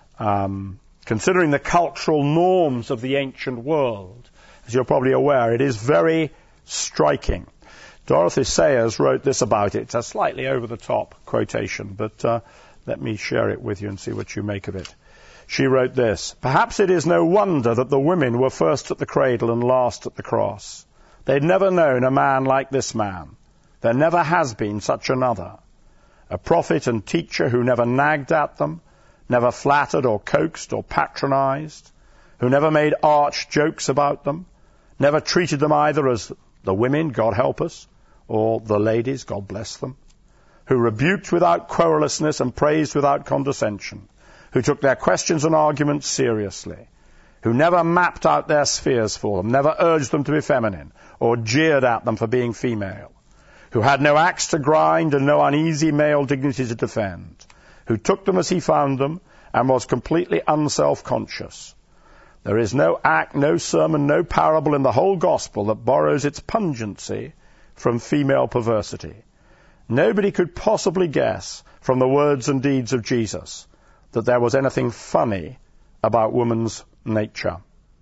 Considering the cultural norms of the ancient world, as you're probably aware, it is very striking. Dorothy Sayers wrote this about it. It's a slightly over-the-top quotation, but let me share it with you and see what you make of it. She wrote this: "Perhaps it is no wonder that the women were first at the cradle and last at the cross. They'd never known a man like this man. There never has been such another. A prophet and teacher who never nagged at them, never flattered or coaxed or patronized, who never made arch jokes about them, never treated them either as the women, God help us, or the ladies, God bless them, who rebuked without querulousness and praised without condescension, who took their questions and arguments seriously, who never mapped out their spheres for them, never urged them to be feminine, or jeered at them for being female, who had no axe to grind and no uneasy male dignity to defend, who took them as he found them and was completely unself-conscious. There is no act, no sermon, no parable in the whole gospel that borrows its pungency from female perversity. Nobody could possibly guess from the words and deeds of Jesus that there was anything funny about woman's nature."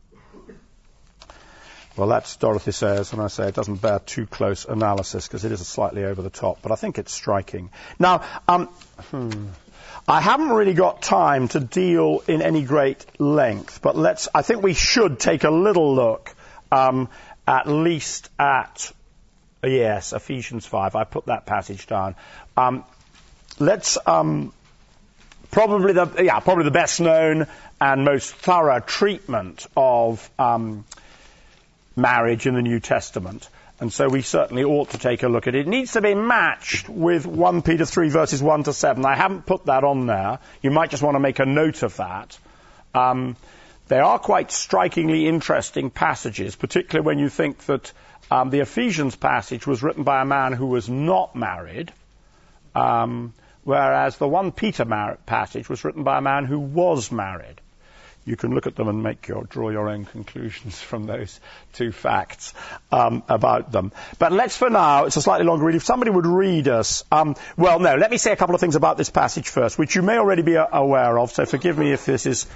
Well, that's Dorothy Sayers, and I say it doesn't bear too close analysis because it is slightly over the top, but I think it's striking. Now, I haven't really got time to deal in any great length, but I think we should take a little look at least at, yes, Ephesians 5. I put that passage down. Probably the best known and most thorough treatment of marriage in the New Testament. And so we certainly ought to take a look at it. It needs to be matched with 1 Peter 3 verses 1 to 7. I haven't put that on there. You might just want to make a note of that. They are quite strikingly interesting passages, particularly when you think that the Ephesians passage was written by a man who was not married, whereas the 1 Peter passage was written by a man who was married. You can look at them and draw your own conclusions from those two facts about them. But let's, for now, it's a slightly longer read. If somebody would read us, let me say a couple of things about this passage first, which you may already be aware of, so forgive me if this is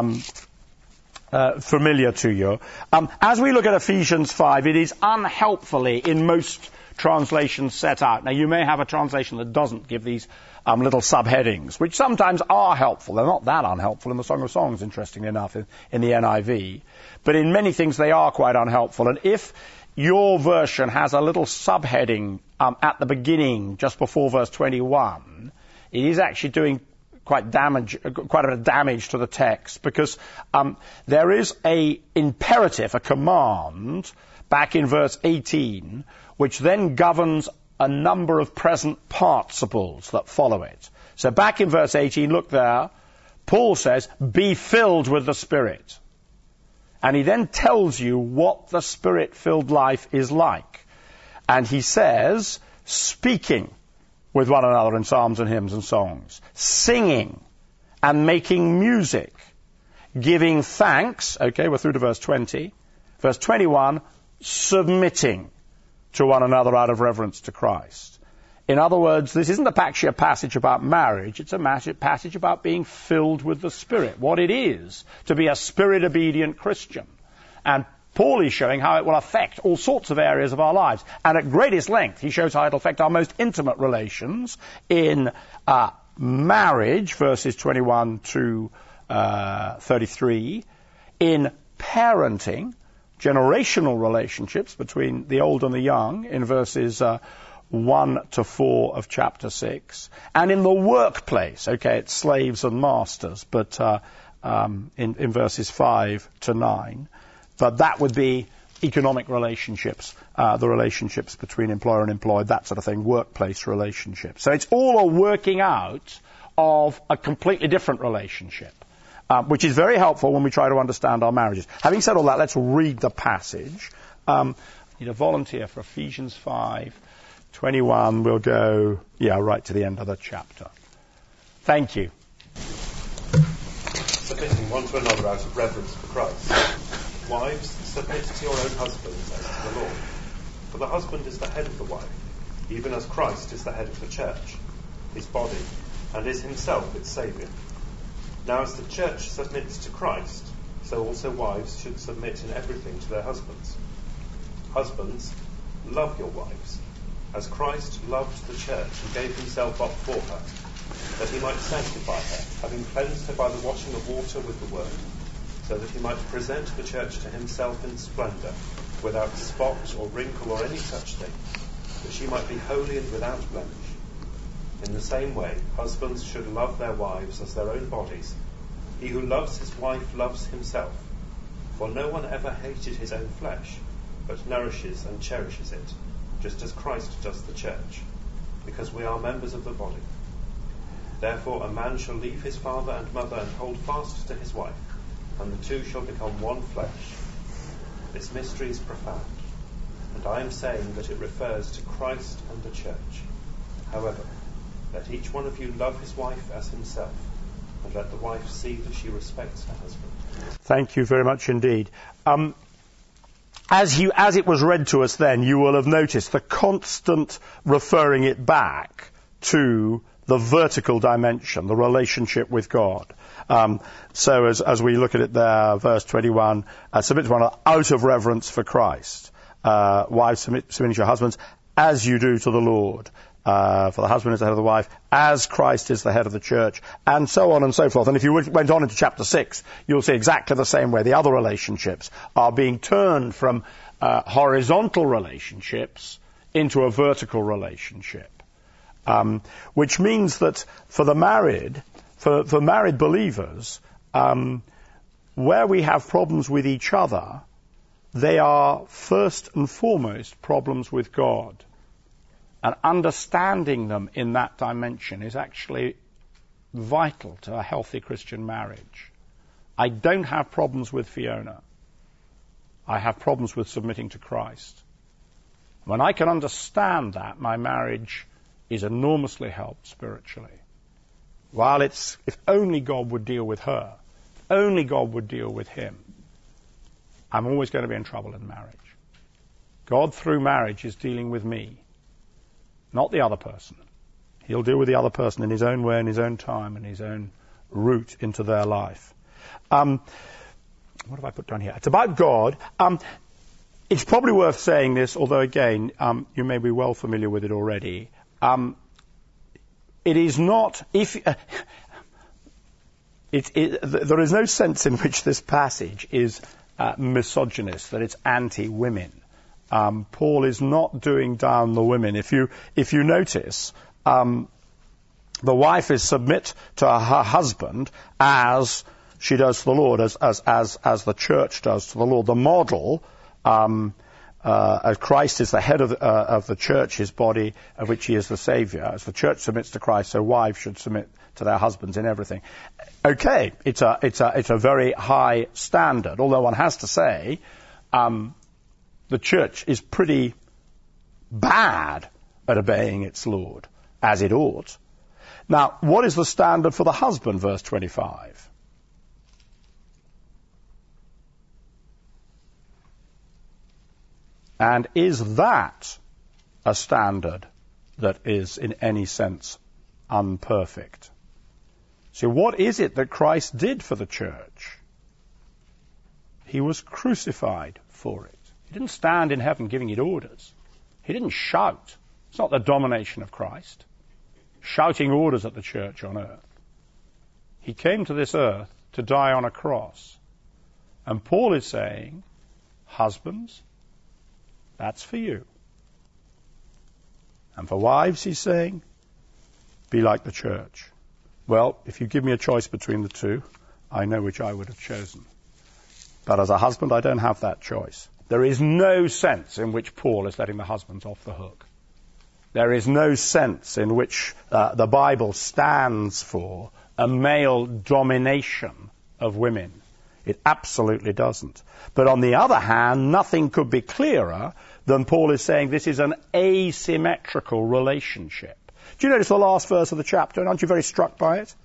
familiar to you. As we look at Ephesians 5, it is unhelpfully, in most translations, set out. Now, you may have a translation that doesn't give these little subheadings, which sometimes are helpful. They're not that unhelpful in the Song of Songs, interestingly enough, in the NIV. But in many things, they are quite unhelpful. And if your version has a little subheading at the beginning, just before verse 21, it is actually doing quite a bit of damage to the text, because there is a imperative, a command, back in verse 18, which then governs a number of present participles that follow it. So back in verse 18, look there, Paul says, "Be filled with the Spirit." And he then tells you what the Spirit-filled life is like. And he says, speaking with one another in psalms and hymns and songs, singing and making music, giving thanks, okay, we're through to verse 20, verse 21, submitting to one another out of reverence to Christ. In other words, this isn't a passage about marriage, it's a passage about being filled with the Spirit, what it is to be a Spirit-obedient Christian. And Paul is showing how it will affect all sorts of areas of our lives. And at greatest length, he shows how it will affect our most intimate relations in marriage, verses 21 to 33, in parenting, generational relationships between the old and the young, in verses 1 to 4 of chapter 6. And in the workplace, okay, it's slaves and masters, but in verses 5 to 9. But that would be economic relationships, the relationships between employer and employed, that sort of thing, workplace relationships. So it's all a working out of a completely different relationship, which is very helpful when we try to understand our marriages. Having said all that, let's read the passage. Need a volunteer for Ephesians 5:21. We'll go, right to the end of the chapter. Thank you. Submitting one to another out of reverence for Christ. Wives, submit to your own husbands as to the Lord. For the husband is the head of the wife, even as Christ is the head of the church, his body, and is himself its Saviour. Now as the church submits to Christ, so also wives should submit in everything to their husbands. Husbands, love your wives, as Christ loved the church and gave himself up for her, that he might sanctify her, having cleansed her by the washing of water with the word, so that he might present the church to himself in splendour, without spot or wrinkle or any such thing, that she might be holy and without blemish. In the same way, husbands should love their wives as their own bodies. He who loves his wife loves himself, for no one ever hated his own flesh, but nourishes and cherishes it, just as Christ does the church, because we are members of the body. Therefore a man shall leave his father and mother and hold fast to his wife, and the two shall become one flesh. This mystery is profound, and I am saying that it refers to Christ and the church. However, let each one of you love his wife as himself, and let the wife see that she respects her husband. Thank you very much indeed. As it was read to us then, you will have noticed the constant referring it back to the vertical dimension, the relationship with God. So as we look at it there, verse 21, submit to one another out of reverence for Christ. Wives, submit to your husbands as you do to the Lord. For the husband is the head of the wife, as Christ is the head of the church, and so on and so forth. And if you went on into chapter 6, you'll see exactly the same way the other relationships are being turned from horizontal relationships into a vertical relationship. Which means that for the married, for married believers, where we have problems with each other, they are first and foremost problems with God. And understanding them in that dimension is actually vital to a healthy Christian marriage. I don't have problems with Fiona. I have problems with submitting to Christ. When I can understand that, my marriage is enormously helped spiritually. While if only God would deal with her, only God would deal with him, I'm always going to be in trouble in marriage. God through marriage is dealing with me, not the other person. He'll deal with the other person in his own way, in his own time, and his own route into their life. What have I put down here? It's about God. It's probably worth saying this, although again, you may be well familiar with it already. It is not, there is no sense in which this passage is misogynist, that it's anti-women. Paul is not doing down the women. If you notice, the wife is submit to her husband as she does to the Lord, as the church does to the Lord. The model, as Christ is the head of the church, his body, of which he is the Saviour. As the church submits to Christ, so wives should submit to their husbands in everything. Okay, it's a very high standard. Although one has to say, the church is pretty bad at obeying its Lord, as it ought. Now, what is the standard for the husband, verse 25? And is that a standard that is in any sense unperfect? So what is it that Christ did for the church? He was crucified for it. He didn't stand in heaven giving it orders. He didn't shout. It's not the domination of Christ, shouting orders at the church on earth. He came to this earth to die on a cross. And Paul is saying, husbands, that's for you. And for wives, he's saying, be like the church. Well, if you give me a choice between the two, I know which I would have chosen. But as a husband, I don't have that choice. There is no sense in which Paul is letting the husbands off the hook. There is no sense in which the Bible stands for a male domination of women. It absolutely doesn't. But on the other hand, nothing could be clearer than Paul is saying this is an asymmetrical relationship. Do you notice the last verse of the chapter? And aren't you very struck by it?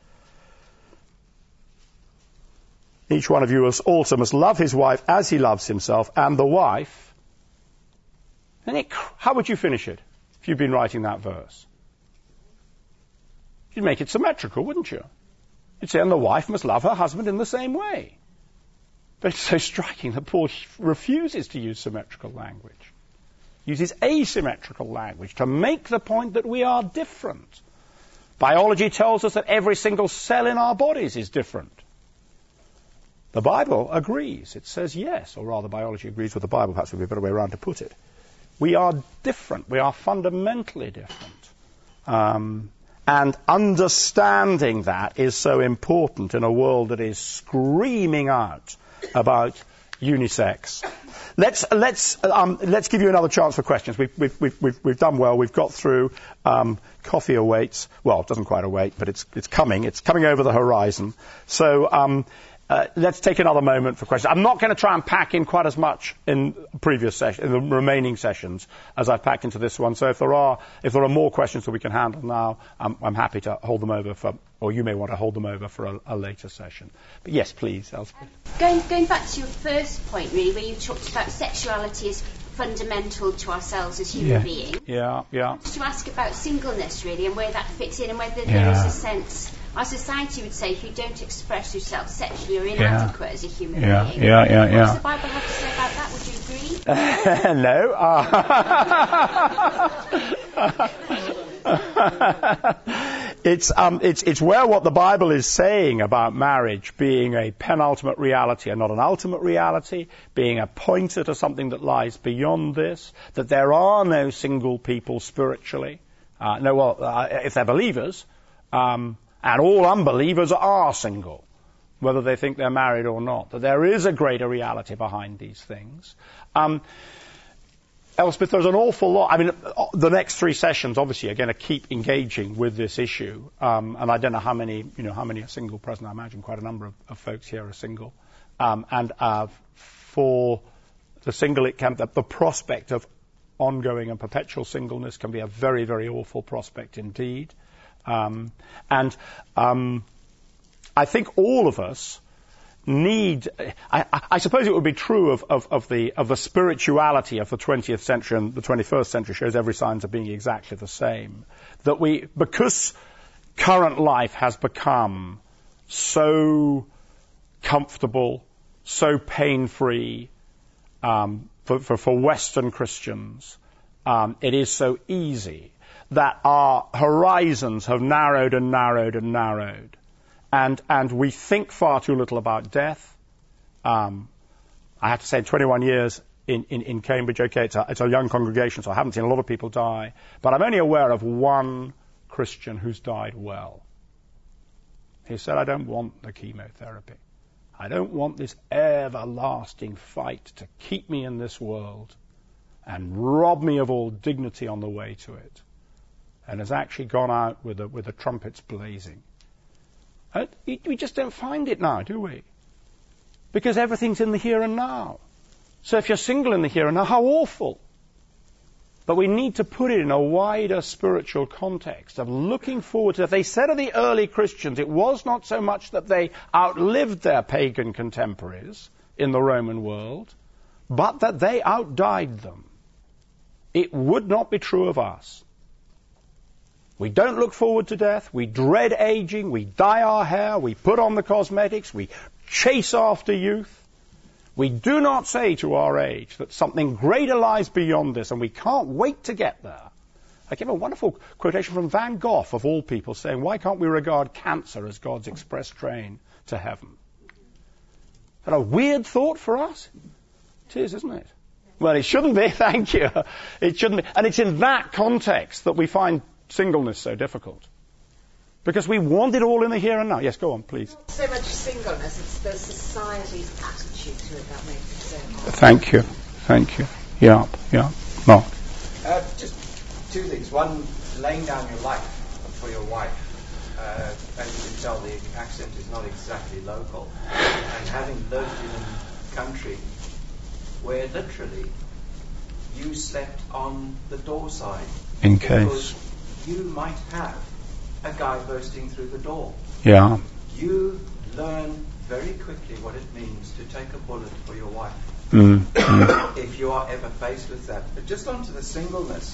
Each one of you also must love his wife as he loves himself, and the wife. And how would you finish it if you'd been writing that verse? You'd make it symmetrical, wouldn't you? You'd say, and the wife must love her husband in the same way. But it's so striking that Paul refuses to use symmetrical language. Uses asymmetrical language to make the point that we are different. Biology tells us that every single cell in our bodies is different. The Bible agrees. It says yes, or rather biology agrees with the Bible. Perhaps would be a better way around to put it. We are different. We are fundamentally different. And understanding that is so important in a world that is screaming out about unisex. Let's give you another chance for questions. We've done well. We've got through. Coffee awaits. Well, it doesn't quite await, but it's coming. It's coming over the horizon. So let's take another moment for questions. I'm not going to try and pack in quite as much in previous sessions, in the remaining sessions, as I've packed into this one. So if there are more questions that we can handle now, I'm happy to hold them over for, or you may want to hold them over for a later session. But yes, please, Elspeth. Going back to your first point, really, where you talked about sexuality as fundamental to ourselves as human beings. Yeah. To ask about singleness, really, and where that fits in, and whether there is a sense. Our society would say if you don't express yourself sexually, you're inadequate as a human being. What does the Bible have to say about that? Would you agree? No. It's where what the Bible is saying about marriage being a penultimate reality and not an ultimate reality, being a pointer to something that lies beyond this, that there are no single people spiritually. If they're believers, and all unbelievers are single, whether they think they're married or not, that there is a greater reality behind these things. Elspeth, there's an awful lot. I mean, the next 3 sessions, obviously, are going to keep engaging with this issue. And I don't know how many are single present. I imagine quite a number of folks here are single. And for the single, the prospect of ongoing and perpetual singleness can be a very, very awful prospect indeed. I think all of us need. I suppose it would be true of the spirituality of the 20th century, and the 21st century shows every signs of being exactly the same. That because current life has become so comfortable, so pain-free for Western Christians, it is so easy that our horizons have narrowed and narrowed and narrowed. And we think far too little about death. I have to say, 21 years in Cambridge, okay, it's a young congregation, so I haven't seen a lot of people die. But I'm only aware of one Christian who's died well. He said, I don't want the chemotherapy. I don't want this everlasting fight to keep me in this world and rob me of all dignity on the way to it. And has actually gone out with the trumpets blazing. We just don't find it now, do we? Because everything's in the here and now. So if you're single in the here and now, how awful. But we need to put it in a wider spiritual context of looking forward to it. They said of the early Christians, it was not so much that they outlived their pagan contemporaries in the Roman world, but that they outdied them. It would not be true of us. We don't look forward to death. We dread aging. We dye our hair. We put on the cosmetics. We chase after youth. We do not say to our age that something greater lies beyond this, and we can't wait to get there. I give a wonderful quotation from Van Gogh, of all people, saying, why can't we regard cancer as God's express train to heaven? Is that a weird thought for us? It is, isn't it? Well, it shouldn't be, thank you. It shouldn't be. And it's in that context that we find singleness so difficult. Because we want it all in the here and now. Yes, go on, please. Not so much singleness, it's the society's attitude to it that makes it so hard. Thank you. Yeah. Mark. Just two things. One, laying down your life for your wife. As you can tell, the accent is not exactly local. And having lived in a country where literally you slept on the door side. In case. You might have a guy bursting through the door. Yeah. You learn very quickly what it means to take a bullet for your wife. If you are ever faced with that. But just onto the singleness.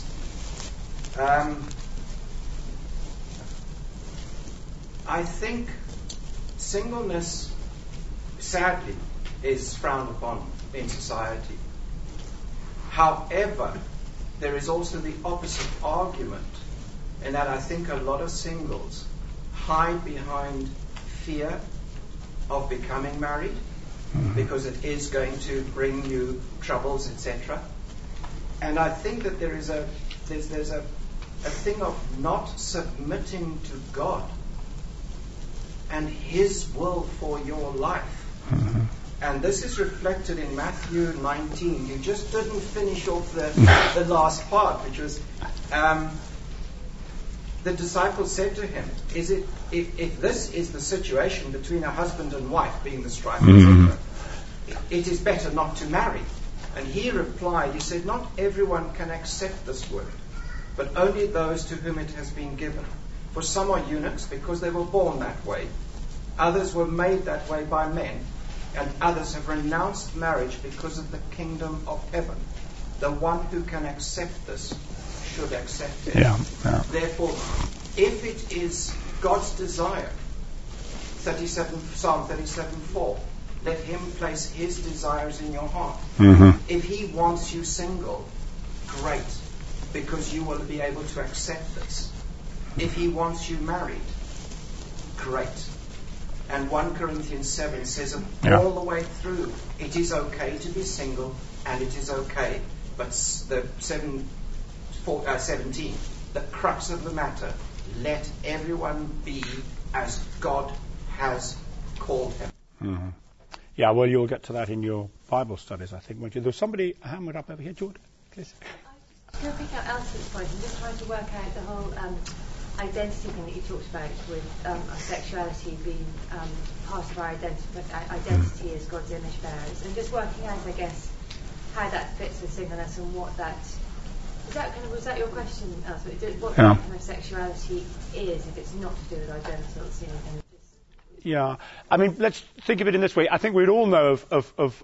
I think singleness, sadly, is frowned upon in society. However, there is also the opposite argument, in that I think a lot of singles hide behind fear of becoming married, because it is going to bring you troubles, etc. And I think that there's a thing of not submitting to God and His will for your life. And this is reflected in Matthew 19. You just didn't finish off the last part, which was the disciples said to him, if this is the situation between a husband and wife, being the strife, etc., it is better not to marry. And he replied, he said, not everyone can accept this word, but only those to whom it has been given. For some are eunuchs because they were born that way. Others were made that way by men. And others have renounced marriage because of the kingdom of heaven. The one who can accept this should accept it. Yeah. Therefore, if it is God's desire, Psalm 37:4, let Him place His desires in your heart. If He wants you single, great, because you will be able to accept this. If He wants you married, great. And 1 Corinthians 7 says all the way through, it is okay to be single, and it is okay. But the 17, the crux of the matter, let everyone be as God has called him. Yeah, well, you'll get to that in your Bible studies, I think, won't you? There's somebody, a hand up over here, Jordan, please. I was going to pick up Alfred's point. I'm just trying to work out the whole identity thing that you talked about, with our sexuality being part of our identity as God's image bearers, and just working out, I guess, how that fits with singleness and what that was that your question, Alfred? What kind of sexuality is if it's not to do with identity? Yeah, I mean, let's think of it in this way. I think we'd all know of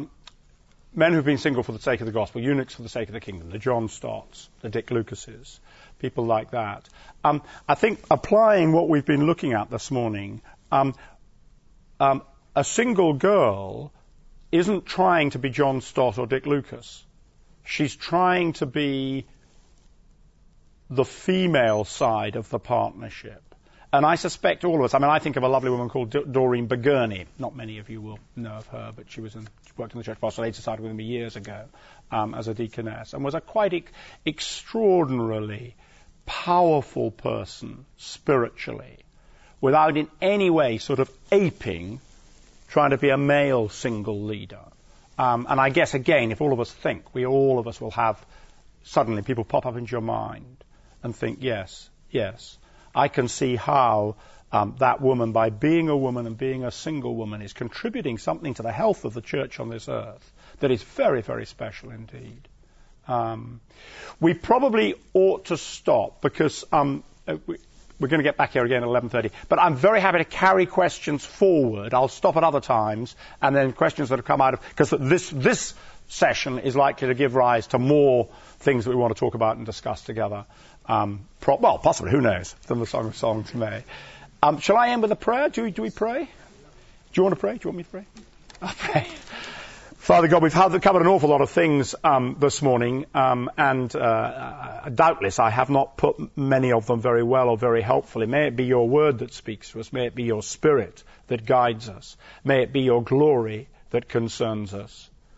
men who've been single for the sake of the gospel, eunuchs for the sake of the kingdom, the John Stotts, the Dick Lucases, people like that. I think applying what we've been looking at this morning, a single girl isn't trying to be John Stott or Dick Lucas. She's trying to be the female side of the partnership. And I suspect all of us, I think of a lovely woman called Doreen Bergurney. Not many of you will know of her, but she worked in the Church Pastoral Aid Society with me years ago as a deaconess, and was a quite extraordinarily powerful person spiritually, without in any way sort of aping trying to be a male single leader. And I guess, again, if all of us think, all of us will have suddenly people pop up into your mind and think, yes, I can see how that woman, by being a woman and being a single woman, is contributing something to the health of the church on this earth that is very, very special indeed. We probably ought to stop because we're going to get back here again at 11:30. But I'm very happy to carry questions forward. I'll stop at other times, and then questions that have come out of, because this session is likely to give rise to more things that we want to talk about and discuss together. Possibly, who knows, than the Song of Songs may. Shall I end with a prayer? Do we pray? Do you want to pray? Do you want me to pray? I'll pray. Father God, we've covered an awful lot of things this morning, and doubtless I have not put many of them very well or very helpfully. May it be your word that speaks to us. May it be your spirit that guides us. May it be your glory that concerns us.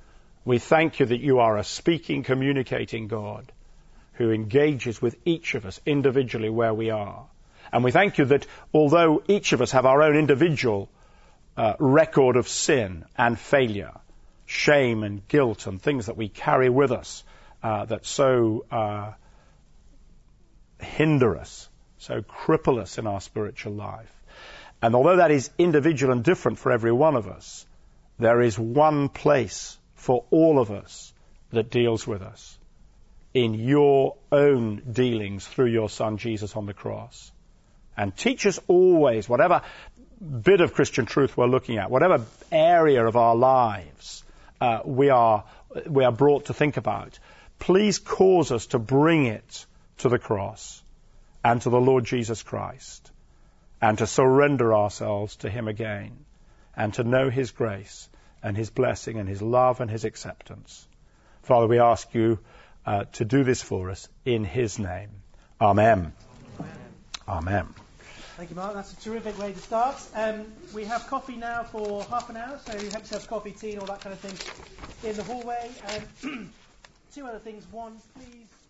We thank you that you are a speaking, communicating God who engages with each of us individually where we are. And we thank you that although each of us have our own individual record of sin and failure, shame and guilt and things that we carry with us that so hinder us, so cripple us in our spiritual life. And although that is individual and different for every one of us, there is one place for all of us that deals with us in your own dealings through your Son Jesus on the cross. And teach us always, whatever bit of Christian truth we're looking at, whatever area of our lives we are brought to think about, please cause us to bring it to the cross and to the Lord Jesus Christ, and to surrender ourselves to him again, and to know his grace and his blessing and his love and his acceptance. Father, we ask you to do this for us in his name. Amen. Amen. Thank you, Mark. That's a terrific way to start. We have coffee now for half an hour, so you have to have coffee, tea, and all that kind of thing in the hallway. Two other things. One, please.